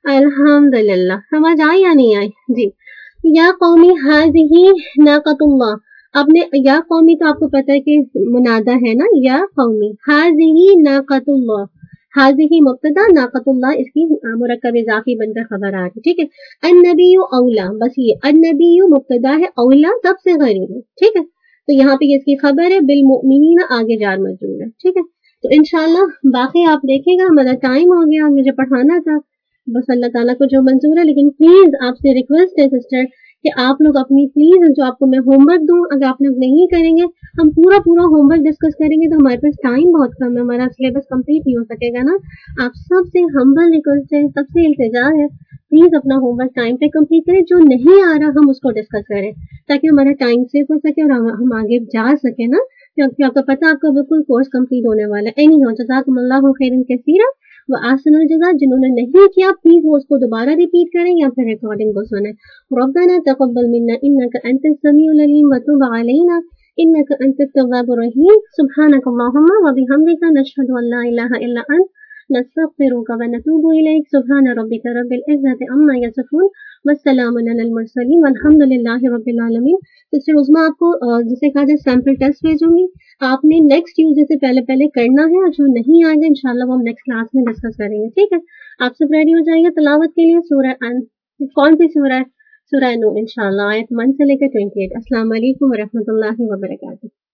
الحمدللہ. سمجھ آئی یا نہیں آئی؟ جی. یا قومی ہذہ ناقۃ اللہ, آپ نے یا قومی تو آپ کو پتا ہے کہ منادہ ہے نا, یا قومی ہذہ ناقۃ اللہ, ہذہ مبتدا, ناقۃ اللہ اس کی مرکب اضافی بن کر خبر آ رہی, ٹھیک ہے. النبی اولا, بس یہ النبی مبتدا ہے, اولا سب سے قریب ہے, ٹھیک ہے. تو یہاں پہ اس کی خبر ہے, بالمؤمنین آگے جار مجرور ہے, ٹھیک ہے. تو انشاءاللہ باقی آپ دیکھیں گا, ہمارا ٹائم ہو گیا, مجھے پڑھانا تھا, بس اللہ تعالیٰ کو جو منظور ہے. لیکن پلیز آپ سے ریکویسٹ ہے سسٹر کہ آپ لوگ اپنی پلیز جو آپ کو میں ہوم ورک دوں, اگر آپ لوگ نہیں کریں گے, ہم پورا پورا ہوم ورک ڈسکس کریں گے تو ہمارے پاس ٹائم بہت کم ہے, ہمارا سلیبس کمپلیٹ نہیں ہو سکے گا نا. آپ سب سے ہمبل ریکویسٹ ہے, سب سے التجا ہے, پلیز اپنا ہوم ورک ٹائم پہ کمپلیٹ کریں. جو نہیں آ رہا ہم اس کو ڈسکس کریں تاکہ ہمارا ٹائم سیو ہو سکے اور ہم آگے جا سکیں نا, کیونکہ آپ کو پتا آپ کا بالکل کورس کمپلیٹ ہونے والا ہے. اینی ہو, جزاکم اللہ خیرا کثیرا و احسن الجزاء. جنہوں نے نہیں کیا پلیز وہ اس کو دوبارہ ریپیٹ کریں یا پھر ریکارڈنگ کو سنیں. ربنا تقبل منا انك انت السميع العليم وتب علينا انك انت التواب الرحيم. سبحانك اللهم وبحمدك نشهد ان لا اله الا انت نستغفرك ونتوب اليك. سبحان ربك رب العزة عما يصفون والسلام على المرسلين والحمد لله رب العالمين. سسٹر عظما آپ کو جسے کہا جائے سیمپل ٹیسٹ بھیجوں گی, آپ نے نیکسٹ ٹیوزڈے سے پہلے پہلے کرنا ہے, اور جو نہیں آئے گا انشاءاللہ وہ ہم نیکسٹ کلاس میں ڈسکس کریں گے, ٹھیک ہے. آپ سب ریڈی ہو جائیں گے تلاوت کے لیے. سورہ ان کون سی سورہ ہے, سورہ نور انشاءاللہ آیت ون سے لے کے ٹوئنٹی ایٹ. السلام علیکم ورحمۃ اللہ وبرکاتہ.